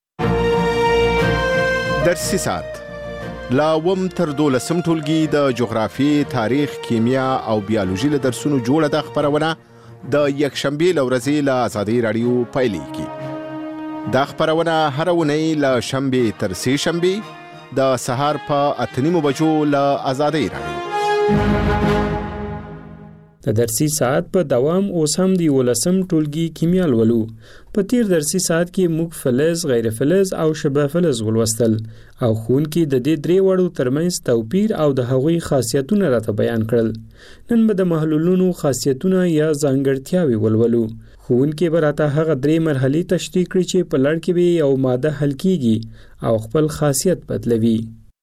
درسي ساعت لا وم تر دولسم ټولګي د جغرافي، تاریخ، کیمیا او بیولوژي له درسونو جوړه د خبرونه د یکشنبه لورځي له آزادۍ رادیو پیلېږي. دا خبرونه هر اونۍ له شنبه تر سه شنبه د سهار په اتنیمو بجو له آزادۍ رادیو. د درسي ساعت په دوام اوس هم د ولسم ټولګي کیمیا لولو. په تیر درسي ساعت کې موږ فلز، غیر فلز او شبه فلز ولوستل او ښوونکي د دې درې وړو ترمنځ توپیر او د هغوی خاصیتونه راته بیان کړل. نن به د محلولونو خاصیتونه یا ځانګړتیاوې ولولو. ښوونکي به راته هغه درې مرحلې تشریح کړي چې په لړ کې به یو ماده حل کیږي او خپل خاصیت بدلوي.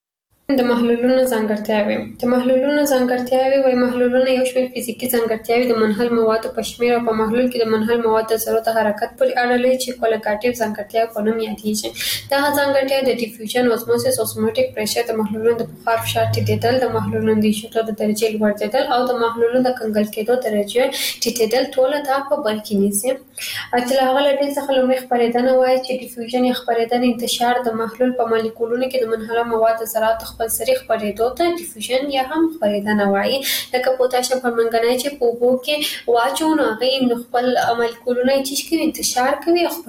د محلولونو ځانګړتیاوې د محلولونو ځانګړتیاوې وایي محلولونه یو شمېر فزیکي ځانګړتیاوې د منحل موادو په شمېر او په محلول کې د منحل موادو د ذرو د حرکت پورې اړه لري چې کولیګاټیو ځانګړتیاوې په نوم یادېږي. دغه ځانګړتیاوې د ډیفیوژن، اوزموسیس، اوسموټیک پریشر، د محلولونو د بخار فشار ټیټېدل، د محلولونو د ایشېدو د درجې لوړېدل او د محلولونو د کنګل کېدو درجې ټیټېدل ټوله دا په بر کې نیسي. چې له هغه له ډلې څخه لومړی خپرېدنه وایي چې ډیفیوژن یا خپرېدنه انتشار د محلول په مالیکولونو کې د منحله موادو ذراتو خپل سري خپرېدو ته ډیفیوژن یا هم خپرېدنه وایي. لکه پوتاشیم پرمنګنایټ چې په اوبو کې واچوو نو هغې خپل مالیکولونه یې چیش کوي، انتشار کوي او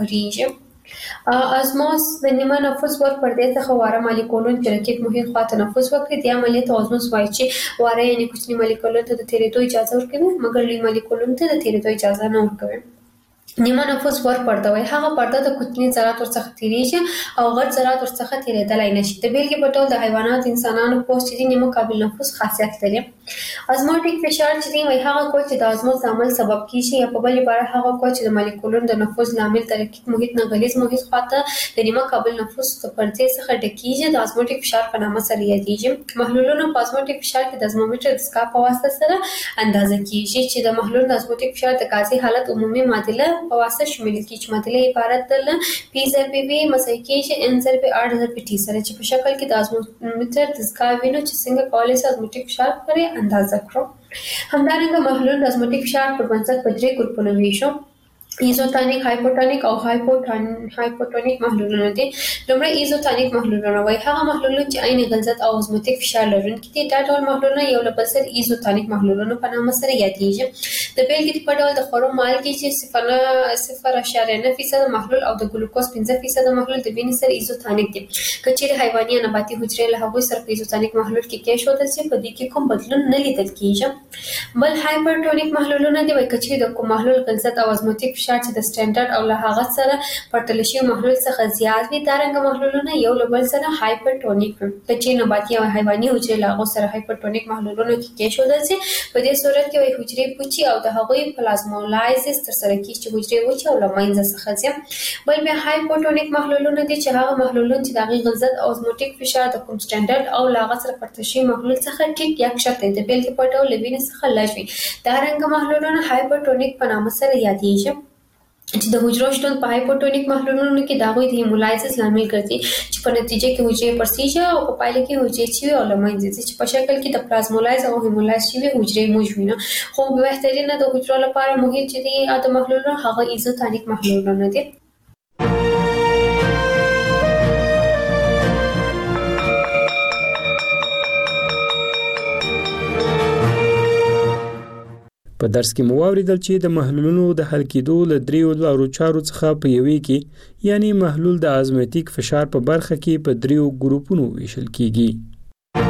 خپرېږي. ازموس د نیمه نفوس ور پردې څخه واره مالیکولون چې رقیب محیط خواته نفوس وکړي دې عملیې ته ازموس وایي چې واره یعنې کوچني مالیکولونو ته د تېرېدو اجازه ورکوي مګر لوی مالیکولونو ته د تېرېدو اجازه نه ورکوي. نیمه نفوس ور پرده وایي هغه پرده د کوچني ذرات ورڅخه تېرېږي او غټ ذرات ورڅخه تېرېدلی نشي. د بېلګې په ډول د حیواناتو، انسانانو پوست چې دی نیمه قابل نفوس خاصیت لري. ازموټیک فشار چې دی وایي هغه قوه چې د ازموس د عمل سبب کېږي یا په بل عبارت هغه قوه چې د مالیکولونو د نفوذ لامل د رقیق محیط نه غلیظ محیط خواته د نیمه قابل نفوس د پردې څخه ډکېږي د ازموټیک فشار په نامه سره یادېږي. محلولونه په ازموټیک فشار کې د ازمومیټر د سکاپ په واسطه سره اندازه کېږي چې د محلول د ازموټیک فشار د غازي حالت عمومي معادله په واسطه شامل کېږي چې معادله عبارت ده له پی ضرب وي مساوي کېږي ان ضرب آر ضرب ټي سره چې په شکل کې د ازمومیټر د سکاپ وینو چې څنګه کولی شي ازموټیک فشار پرې اندازه کړو. همدارنګه محلول د ازموټیک فشار پر بنسټ په درې ګروپونو ویشو. ایزوتونیک، هایپوټونیک او هایپوټونیک محلولونه دي. لومړی ایزوتونیک محلولونه وایي هغه محلولونه چې عین غلظت او ازموټیک فشار لرونکي دي. دا ډول محلولونه یو له بل سره ایزوتونیک محلولونه په نامه سره یادېږي. د بېلګې په ډول د خوړو مالګې چې صفر صفر اعشاریه نه فیصده محلول او د ګلوکوز پنځه فیصده محلول د وینې سره ایزوتونیک دي. که چیرې حیواني یا نباتي حجرې له هغوی سره په ایزوتونیک محلول کې کېښودل شي په دې کې کوم بدلون نه لیدل کېږي. بل هایپرټونیک محلولونه دي وایي که چیرې د کوم محلول غلظت او ازموټیک فشار چې د سټانډرډ او له هغه سره پرتله شوي محلول څخه زیات وي دارنګه محلولونه یو له بل سره هایپرټونیک وي. که چیرې نباتي او حیواني حجرې له هغو سره هایپرټونیک محلولونو کې کېښودل شي په دې صورت کې وایي حجرې پوچي او د هغوی پلازمولایزس ترسره کېږي چې حجرې وچې او له منځه څخه ځي. بل بیا هایپوټونیک محلولونه دي چې هغه محلولونه چې د هغې غلظت او ازموټیک فشار د کوم سټانډرډ او له هغه سره پرتله شوي محلول څخه ټیټ یا کښته د بېلګې په ډول له وینې څخه لږ وي. دارنګه محلولونه هایپرټونیک په نامه سره یادېږي چې د حجرو شتون په هایپوټونیک محلولونو کې د هغوی د هیمولایسس لامل ګرځي چې په نتیجه کې حجرې پړسېږي او په پایله کې حجرې چې وي او له منځه ځي چې په شکل کې د پلازمولایز او هیمولایز چې وي حجرې موږ وینو. خو بهترینه د حجرو لپاره محیط چې دی د محلولونو هغه ایزوتونیک محلولونه دي. په درس کې مو واوریدل چې د محلولونو د حل کېدو له دریو لارو چارو څخه په یوې کې یعنی محلول د ازموټیک فشار په برخه کې په دریو ګروپونو ویشل کېږي.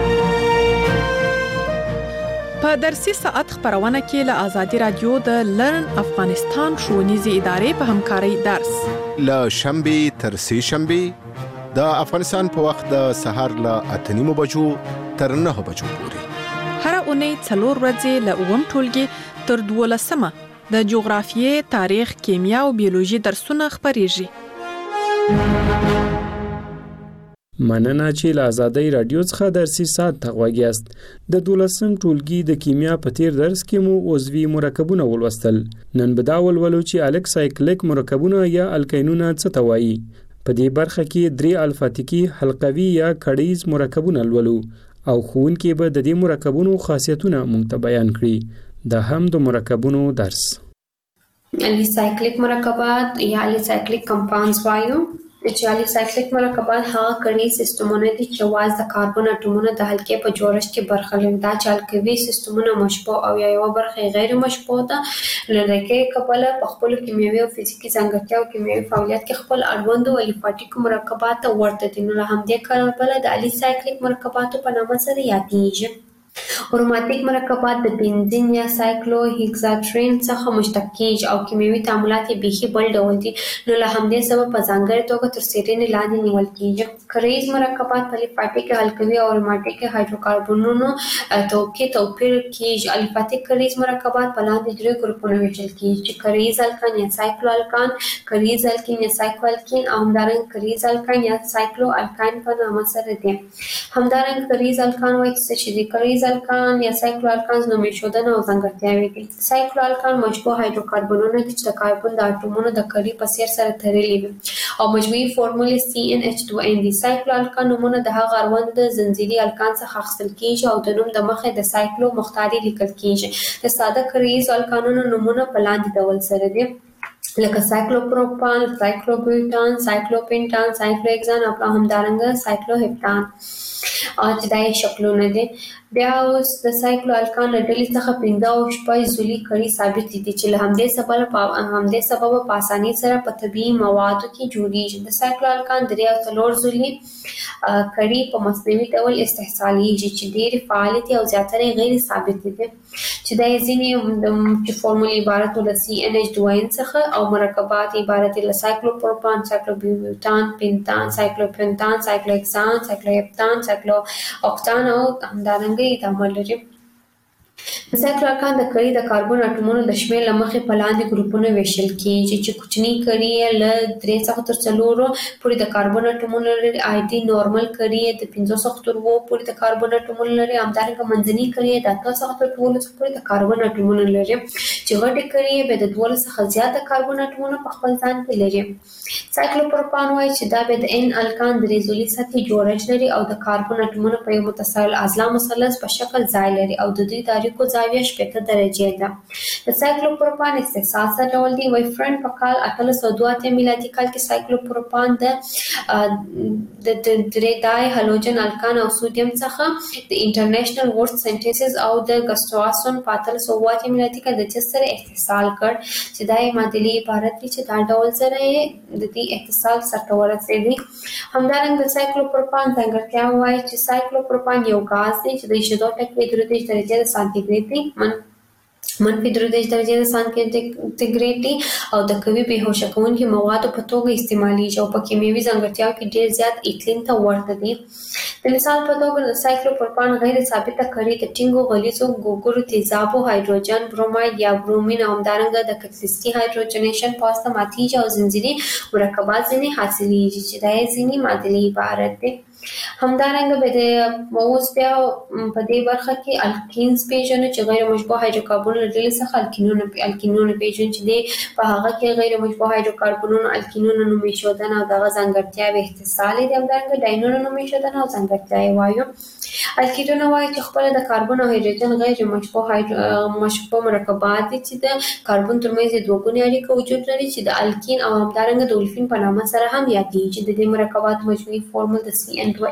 په درسي ساعت خبرونه کې له آزادي رادیو د لرن افغانستان ښوونیزې ادارې په همکارۍ درس له شنبه تر سه شنبه د افغانستان په وخت د سهار له اته نیمو بجو تر نه بجو پورې هر اونۍ څلور ورځې له اووم ټولګي تر دولسمه د جغرافیې، تاریخ، کیمیا او بیولوژي درسونه خپریږي. مننه چې له آزادۍ رادیو څخه درسي ساعت ته غوږیاست. د دولسم ټولګي د کیمیا په تیر درس کې مو عضوي مرکبونه ولوستل. نن به دا ولولو چې الکسایکلیک مرکبونه یا الکینونه څه ته وایي. په دې برخه کې درې الفاتیکي حلقوي یا کړیز مرکبونه لولو او ښوونکي به د دې مرکبونو خاصیتونه موږ ته بیان کړي. دا هم د مرکبونو درس. الیسایکلیک مرکبات یا الیسایکلیک کمپاونډز وایو. چې الیسایکلیک مرکبات هغه کړي سیستمونه دي چې واز د کاربن اټومونو د حلقې په جوړښت کې برخه لري. دا چې الکوي سیستمونه مشبوع او یا یو برخه غیر مشبوع ده، لکه کبله په خپل کیمیاوي او فزیکي ځانګړتیا او کیمیاوي فعالیت کې خپل اړوند او الیفاتیک مرکبات ورته دي. نو هم دې کبله د الیسایکلیک مرکباتو په نامه سره یادېږي. اروماتیک مرکبات د بنزین یا سایکلو هیکساترین څخه مشتق کیږي او کیمیاوي تعاملات یې بیخي بل ډول دي، نو له همدې سبب په ځانګړې توګه تر څېړنې لاندې نیول کیږي. کریز مرکبات په الفاتیک حلقوي او اروماتیک هایدروکاربنونو توکي توپیر کیږي. الفاتیک کریز مرکبات په لاندې درې ګروپونو ویشل کیږي چې کریز الکان یا سایکلو الکان، کریز الکین یا سایکلو الکین او همدارنګه کریز الکان یا سایکلو الکان په نامه سره دي. همدارنګه کریز الکان وایي چې د کریز الکان یا سایکلو الکانز نوم ایښودنه او ځانګړتیاوې دي. سایکلو الکان مشبوع هایدروکاربنونه دي چې د کاربن د اټومونو د کړي په څیر سره تړلي وي او مجموعي فورمول سی ان ایچ دوه ان دي. سایکلو الکان نومونه د هغه اړوند د زنځیري الکان څخه اخیستل کیږي او د نوم د مخې د سایکلو مختاري لیکل کیږي. د ساده کړیز الکانونو نومونه په لاندې ډول سره دي لکه سایکلوپروپان، سایکلوبیوټان، سایکلوپینټان، سایکلوهکسان او همدارنګه سایکلوهپتان او چې دا یې شکلونه دي. بیا اوس د سایکلو الکان له ډلې څخه پنځه او شپږ ضلعي کړي ثابت دي چې له همدې سببه په همدې سببه په اسانۍ سره په طبیعي موادو کې جوړیږي. د سایکلو الکان درې او څلور ضلعي کړي په مصنوعي ډول استحصالیږي چې ډېرې فعالې دي او زیاتره یې غیر ثابت دي چې دا یې ځینې چې فورمول عبارت له سی ان ایچ دوه ان څخه او مرکبات عبارت له سایکلوپروپان، سایکلوبیوټان، پینتان، سایکلوپینتان، سایکلوهکسان، سایکلوهپتان، سایکلوهوکتان او همدارنګه تعامل لري. د سایکلو الکان د کړي د کاربن اټومونو د شمېر له مخې په لاندې ګروپونو ویشل کیږي چې کوچني کړي یې له درې څخه تر څلورو پورې د کاربن اټومونو لري. آیدي نورمل کړي یې د پنځو څخه تر اووه پورې د کاربن اټومونو لري. همدارنګه منځني کړي یې د اتو څخه تر دولسو پورې د کاربن اټومونو لري چې غټې کړي یې به د دولس څخه زیات د کاربن اټومونو په خپل ځان کې لري. سایکلوپروپان وایي چې دا به د ان الکان درې ضلعي سطحي جوړښت لري او د کاربن اټومونو په یو متصل اضلاع مثلث په شکل ځای لري او د دوی تاریکو زاویه شپږ درجې ده. د سایکلوپروپان استحصال څه ډول دی؟ وایي فرند په کال اتلس سوه دوه اتیا میلادي کال کې سایکلوپروپان د د درې دای هالوجن الکان او سودیم څخه د انټرنیشنل ورډ سنټیسز او د ګسټواسون په اتلس سوه اووه اتیا میلادي کال د جس سره اتصال کړ چې دا یې معادلې عبارت دي چې دا ډول سره یې د دې اتصال سره ورسېږي. همدارنګه د سایکلوپروپان ځانګړتیا وایي چې سایکلوپروپان یو غاز دی چې د ایشېدو ټکي درې دېرش درجې د سانتیګریډ دی منفي درې دېرش درجې د سانتیګریډ دی او د قوي بېهوشه کوونکي موادو په توګه استعمالیږي او په کیمیاوي ځانګړتیاو کې ډېر زیات ایتلین ته ورته دي. د مثال په توګه د سایکلوپروپان غیر ثابته کړي د ټینګو غلیظو ګوګړو تیزابو هایدروجن بروماید یا برومین او همدارنګه د کتلیستي هایدروجنیشن په واسطه ماتیږي او زنځیري مرکبات ځینې حاصلیږي چې دا یې ځینې معادلې عبارت دي. همدارنګه به د اوس بیا په دې برخه کې الکینز پیژنو چې غیر مشبوع هایدروکاربن له ډلې څخه الکینونه الکینونه پیژنو چې دی په هغه کې غیر مشبوع هایدروکاربنونو الکینونو نوم ایښودنه او دغه ځانګړتیاوې اتصال دي. همدارنګه ډاینونو نوم ایښودنه او ځانګړتیاوې وایو. الکینونه وایي چې خپله د کاربن او هایدروجن غیر مشبوع مشبوع مرکبات دي چې د کاربن ترمنځ د دوه ګونې اړیکه وجود لري چې د الکین او همدارنګه د اولفین په نامه سره هم یادېږي. د دې مرکباتو مجموعي فورمول د سی ان دوه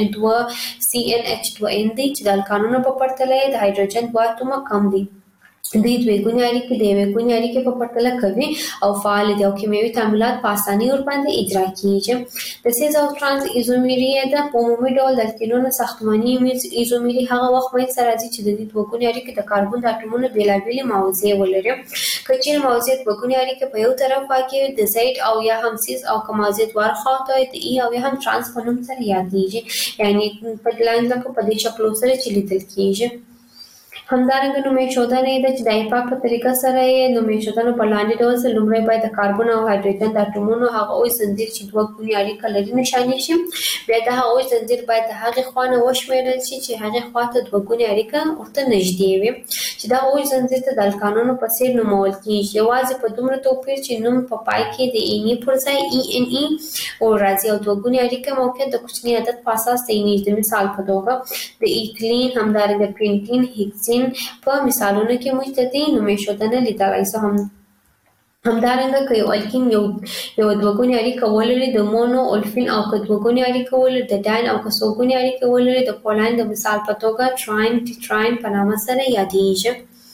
سی ان ایچ دوه ان دی چې د الکانونو په پرتله د هایدروجن دوه اتومه کم دي. دوی دوه ګونې اړیکې د یوې ګونې اړیکې په پرتله کوي او فعال دي او کیمیاوي تعاملات په اسانۍ ورباندې اجرا کیږي. د سیز او ترانس ایزومري ده په عمومي ډول د الکینونو ساختماني ایزومري هغه وخت منځته راځي چې د دې دوه ګونې اړیکې د کاربن د اټومونو بېلابېلې موضوع ولري. که چیرې موضوع دوه ګونې اړیکې په یو طرف واقع وي د زید او یا هم سیز او که موضوع دواړه خواوو ته د ای او یا هم ترانس په نوم سره یادېږي، یعنې په لاندې لکه په دې شکلو سره چې لیدل کیږي. همدارنګه نومې ښودنې ده چې د ایپاک په طریقه سره یې نومې ښودنه په لاندې ډول سره لومړی باید د کاربن او هایدروجن د اټومونو هغه اوږد زنځیر چې دوه ګونې اړیکه لري نشانې شي. بیا د هغه اوږد زنځیر باید د هغې خوا نه وشمېرل شي چې هغې خوا ته دوه ګونې اړیکه ورته نږدې وي چې دغه اوږد زنځیر ته د الکانونو په څېر نومول کېږي. یوازې په دومره توپیر چې نوم په پای کې د ایني پر ځای ای ان ای او راځي او دوه ګونې اړیکه موقعیت د کوچني عدد په اساس تعینېږي. د مثال په توګه د ایتلین همدارنګه پینټین هیکسین په مثالونو کې موږ د دې نومې ښودنه لیدلی شو. هم همدارنګه که یو الکین یو یو دوه ګونې اړیکه ولري د مونو اولفین او که دوه ګونې اړیکه ولري د ډاین او که څو ګونې اړیکه ولري د پولاین د مثال په توګه تراین ټیټراین په نامه سره یادېږي.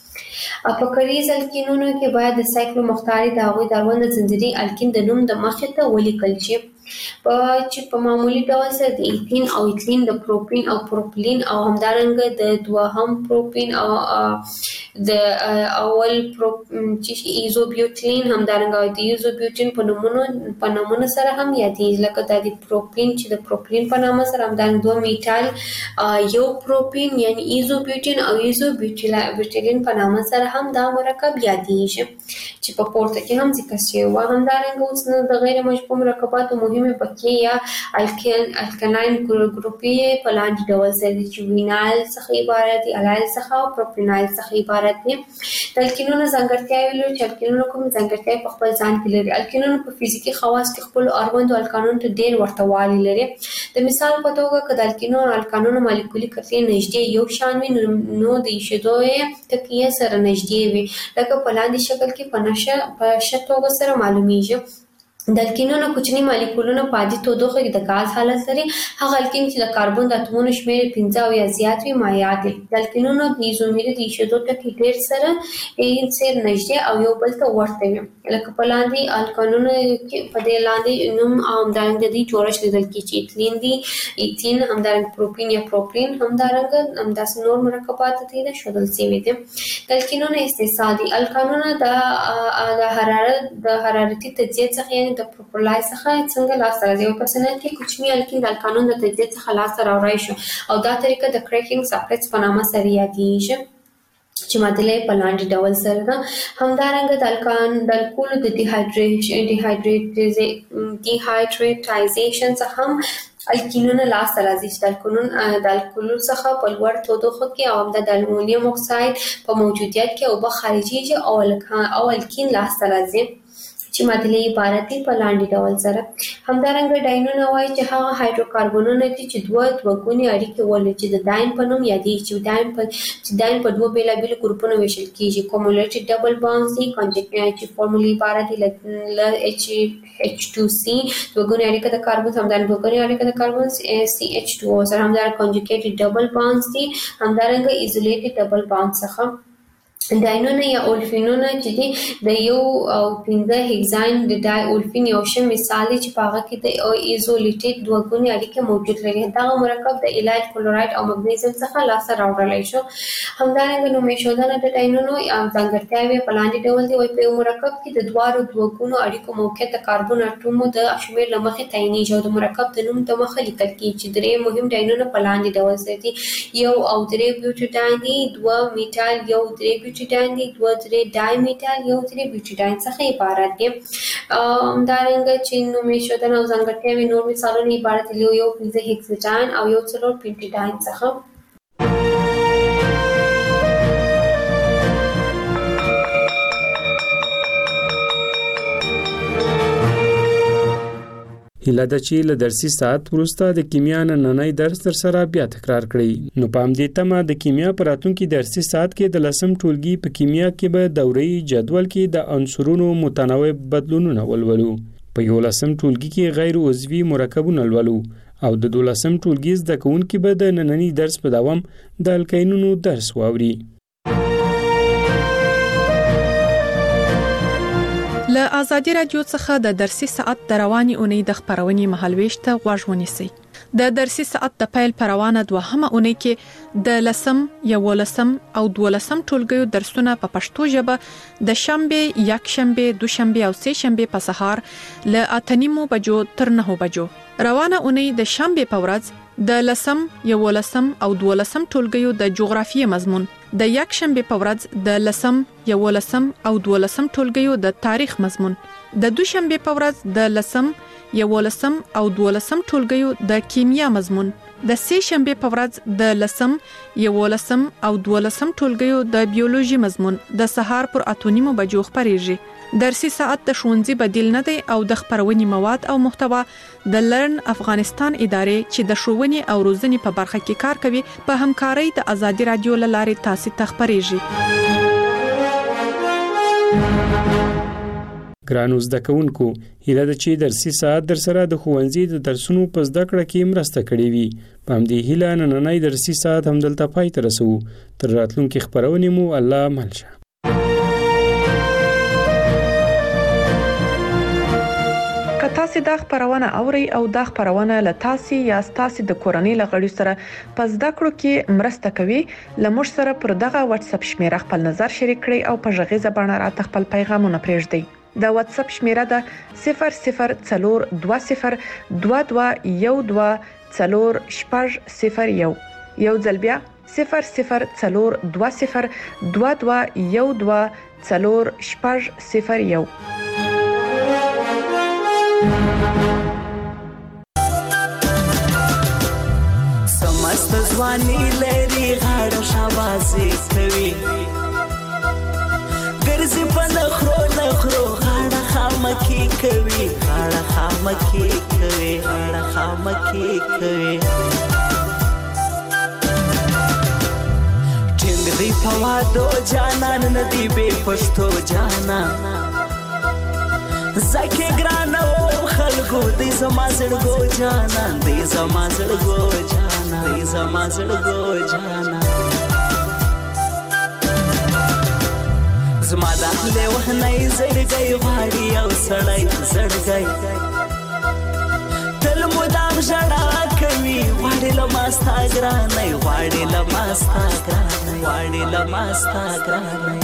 په کریز الکینونو کې باید د سایکلو مختاري د هغوی د اړوند زنځیري الکین د نوم د مخې ته ولیکل شي په چې په معمولي ډول سره د ایتین او ایتلین د پروپین او پروپلین او همدارنګه د دوهم پروپین او د اول پروپ چې ایزوبیوټلین همدارنګه د ایزوبیوټین په نومونو په نومونو سره هم یادېږي لکه د پروپین چې د پروپلین په نامه سره همدارنګه دوه میټال یو پروپین یعنی ایزوبیوټین او ایزوبیوټیلین په نامه سره هم دا مرکب یادېږي چې په پورته کې هم ذکر شوی و. همدارنګه اوس نو د غیر مشبوع مرکباتو مهمه بقیه یا الکین الکلاین ګروپي په لاندې ډول سره دي چې وینایل څخه عبارت دي، الایل څخه او پروپینایل څخه عبارت دي. د الکینونو ځانګړتیاوې لري چې الکینونو کوم ځانګړتیاوې په خپل ځان کې لري. الکینونو په فزیکي خواص کې خپل اړوندو الکانونو ته ډېر ورته والی لري. د مثال په توګه که د الکینونو الکانونو مالیکولي کتلې نږدې یو شان وي نو د ایشېدو یې تکیه سره نږدې وي لکه په لاندې شکل کې په نشه په ښه توګه سره معلومیږي. د الکینونو کوچني مالیکولونه په عادي تودوخه کې د غاز حالت لري. هغه الکین چې د کاربن د اتومونو شمېر پنځه او یا زیات وي مایع دي. د الکینونو د ایزومري د ایشېدو ټکي ډېر سره ډېر نږدې او یو بل ته ورته وي لکه په لاندې الکانونو کې په دې لاندې نوم او همدارنګه د دې جوړښت لیدل کېږي چې ایتلین دي، ایتین، همدارنګه پروپین یا پروپلین، همدارنګه همداسې نور مرکبات دي د ښودل شوي دي. د الکینونو استحصال دي. الکانونه د حرارت د حرارتي تجزیې څخه یعنې د پروپلای څخه څنګه لاسته راځي. یو پرسنل کې کوچني الکین د الکانون د تجزیې څخه لاسته راوړی شو او دا طریقه د کریکینګ ساپلیټس په نامه سره یادېږي چې معادله په لاندې ډول سره ده. همدارنګه د الکان د الکولو د ډیهایډریشن ډیهایډریټایزیشن څخه هم الکینونه لاسته راځي چې د الکولون د الکولو څخه په لوړ تودوخه کې او د المونیم اکساید په موجودیت کې اوبه خارجيږي او او الکین لاسته راځي چې معادله عبارت دي په لاندې ډول سره. همدارنګه ډاینونه وایي چې هغه هایدروکاربنونه دي چې دوه دوه ګونې اړیکې ولري چې د ډاین په نوم یادېږي چې ډاین په چې ډاین په دوه بېلابېلو ګروپونو ویشل کېږي. کومولیټډ ډبل بانډز دي چې فارمولي عبارت دي له ایچ ایچ ټو سی دوه ګونې اړیکه د کاربن همدارنګه دوه ګونې اړیکه د کاربن سی ایچ ټو او سره همدارنګه کنجوګیټډ ډبل بانډز دي همدارنګه ایزولیټډ ډبل بانډ څخه. ډاینونه یا اولفینونه چې دي د یو او پنځه هیګزاین د ډای اولفین یو ښه مثال دی چې په هغه کې د ایزولیټډ دوه ګونې اړیکې موجود لري. دغه مرکب د الایل کلورایډ او مګنیزیم څخه لاسته راوړلی شو. همدارنګه نومې ښودنه د ډاینونو ځانګړتیاوې په لاندې ډول دي. وایي په یو مرکب کې د دواړو دوه ګونو اړیکو موقعیت د کاربن اټومو د شمېر له مخې تعینېږي او د مرکب د نوم د مخه لیکل کېږي چې درې مهم ډاینونه په لاندې ډول سره دي. یو او درې بیوټیډاین دي، دوه میټال یو درې بیوټیډاین دي، دوه درې ډای میټال یو درې بیوټیډاین څخه عبارت دي. همدارنګه چې نومې ښودنه او ځانګړتیاوې نور مثالونه عبارت دي یو پنځه هیکساډاین او یو څلور پینټیډاین څخه. هیله ده چې له درسي ساعت وروسته د کیمیا نننی درس تر سره بیا تکرار کړئ. نو په همدې تمه د کیمیا په راتلونکي درسي ساعت کې د لسم ټولګي په کیمیا کې به دوري جدول کې د عنصرونو متنوع بدلونونه ولولو. په یولسم ټولګي کې غیر عضوي مرکبونه ولولو او د دولسم ټولګي زده کوونکي به د نننی درس په دوام د الکینونو درس واوري. له آزادي رادیو څخه د درسي ساعت د رواني اونۍ د خبرونې مهالويش ته غوږ ونیسئ. د درسي ساعت د پیل پروانه دوهمه اونۍ کې د لسم، یولسم او دولسم ټولګیو درسونه په پښتو ژبه د شنبه، یک شنبه، دوشنبه او سه شنبه په سهار له اته نیمو بجو تر نهو بجو. روانه اونۍ د شنبه په ورځ د لسم، یولسم او دولسم ټولګیو د جغرافیې مضمون د یک شنبه په ورځ د لسم یولسم او دولسم ټولګیو د تاریخ مضمون، د دوشنبه په ورځ د لسم یولسم او دولسم ټولګیو د کیمیا مضمون، د سه شنبه په ورځ د لسم یولسم او دولسم ټولګیو د بیولوژي مضمون د سهار پر اتونیمو بجو خبريږي. درسي ساعت د ښوونځي بدیل نه دی او د خبرونې مواد او محتوا د لرن افغانستان ادارې چې د ښوونې او روزنې په برخه کې کار کوي په همکارۍ د ازادي رادیو لارې تاسو ته خبريږي. ګرانو زده کوونکو، هیله ده چې درسي ساعت در سره د ښوونځي د درسونو په زده کړه کې مرسته کړې وي. په همدې هیله نننۍ درسي ساعت همدلته پای ته رسوو. تر راتلونکي خبرونې مو الله مل شه. که تاسو دا خبرونه اورئ او دا خبرونه له تاسو یا تاسو د کورنۍ لغړي سره په زده کړو کې مرسته کوي، لمر سره پر دغه واتس اپ شمیره خپل نظر شریک کړئ او په ژغې زبانه راته خپل پیغامونه پرېږدئ. د واتس اپ شمیره ده صفر صفر څلور دوه صفر دوه دوه یو دوه څلور شپږ صفر یو. یو ځل بیا صفر صفر څلور دوه صفر دوه دوه یو دوه څلور شپږ صفر یو. سمست ځواني لري غاړه شاباسي کوي، ګرځي په نخرو نخرو غاړه خامکی کوي، غاړه خامکی کوي، غاړه خامکی کوي. ټینګ دی په وادو جانان ندی به پښتو جانان، زکه ګرانو خلکو دې زما زړګو جانان، دې زما زړګو جانان، دې زما زړګو جانان. زما د له وهنۍ زړګي غواړي او سړی زړګي تل مدام ژړا کوي، غواړي لماستا ګرانې، غواړي لماستا ګرانې، غواړي لماستا ګرانې.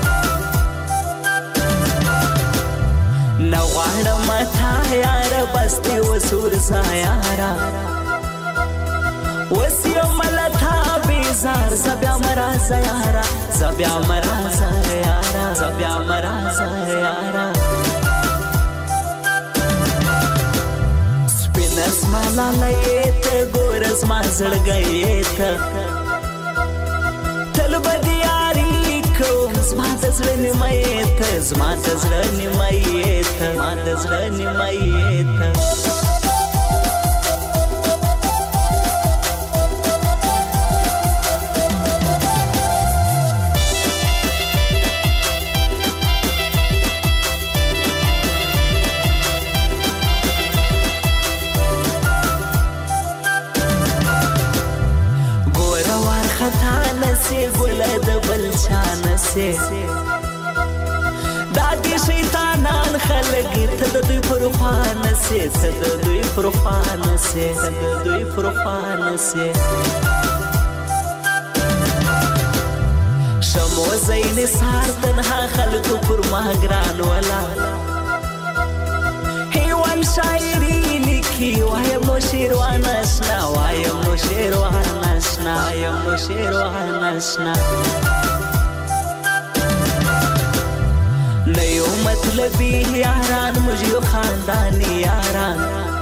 نو غواړم تا یار بستي وسور سایارا، وسیو ملتا بیزار زبیا مرا زیارا، زبیا مرا زیارا، زبیا مرا زیارا. سپینس مالا لیت ګورز ما زړګیت تل بدیاری کوم زما د زړه نیمایت، زما د زړه نیمایت، زما د زړه نیمایت. ګل د بل شان سي دا دي شیطانان خلک ته د دوی پروفان سي، ته د دوی پروفان سي، ته د دوی پروفان سي. شمو زین سار تنها خلکو پر ما ګران ولا هیوان شاعری لیکي، وایم نو شیروان آشنا، وایم نو شیروان آشنا، وایم نو شیروان آشنا. نیو مطلبی یاران مجھو خاندانی یاران،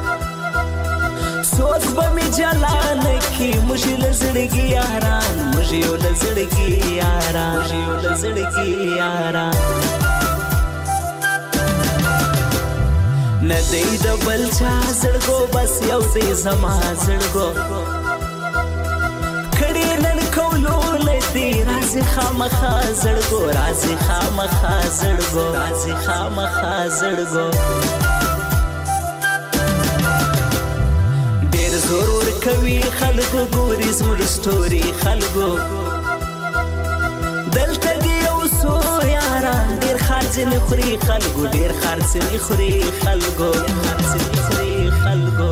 سوک بمی جلان کی مجھو لزڑگی یاران، مجھو لزڑگی یاران، مجھو لزڑگی یاران. ندی د بل چا زړګو بس یو دې زما زړګو، کړي نن کولو لدی راځي خامخا زړګو، راځي خامخا زړګو، راځي خامخا زړګو. ډېر ضرور کوي خلکو ګوري زموږ ستوري خلکو، دلته دی یو څو یاران ډېر خرڅ نه خوري خلکو، ډېر خرڅ نه خوري خلکو، خرڅ نه خوري خلکو.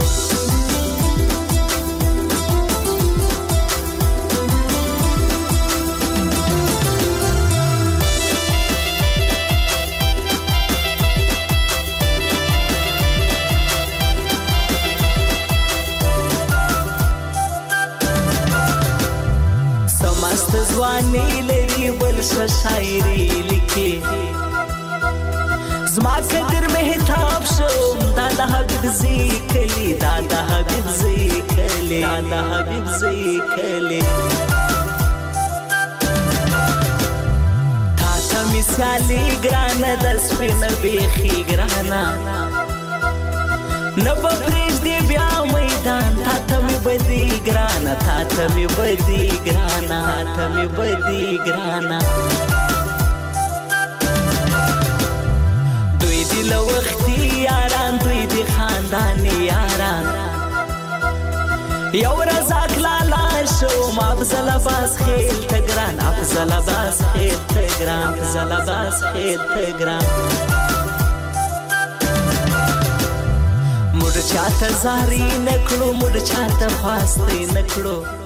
ځواني ځواني لري بل څه شاعري لیکي زما قدر مهتاب شوم دا د حبیب زی کلی دا د حبیب زی کلی دا د حبیب زی کلی تا ته مثالی ګرانه د سپینه بیخي ګرانه نه به پرېږدې بیا میدان تا ته مې بدي ګرانه تا ته مې بدي ګرانه تا ته مې بدي ګرانه دوی دي له وختي یاران دوی دي خانداني یاران یو ورځ اکلالا شوم افضل عباس خیل ته ګران افضل عباس خیل ته ګران افضل عباس خیل ته ګران مړ چاته زاري نکړو مړ چاته فاستې نکړو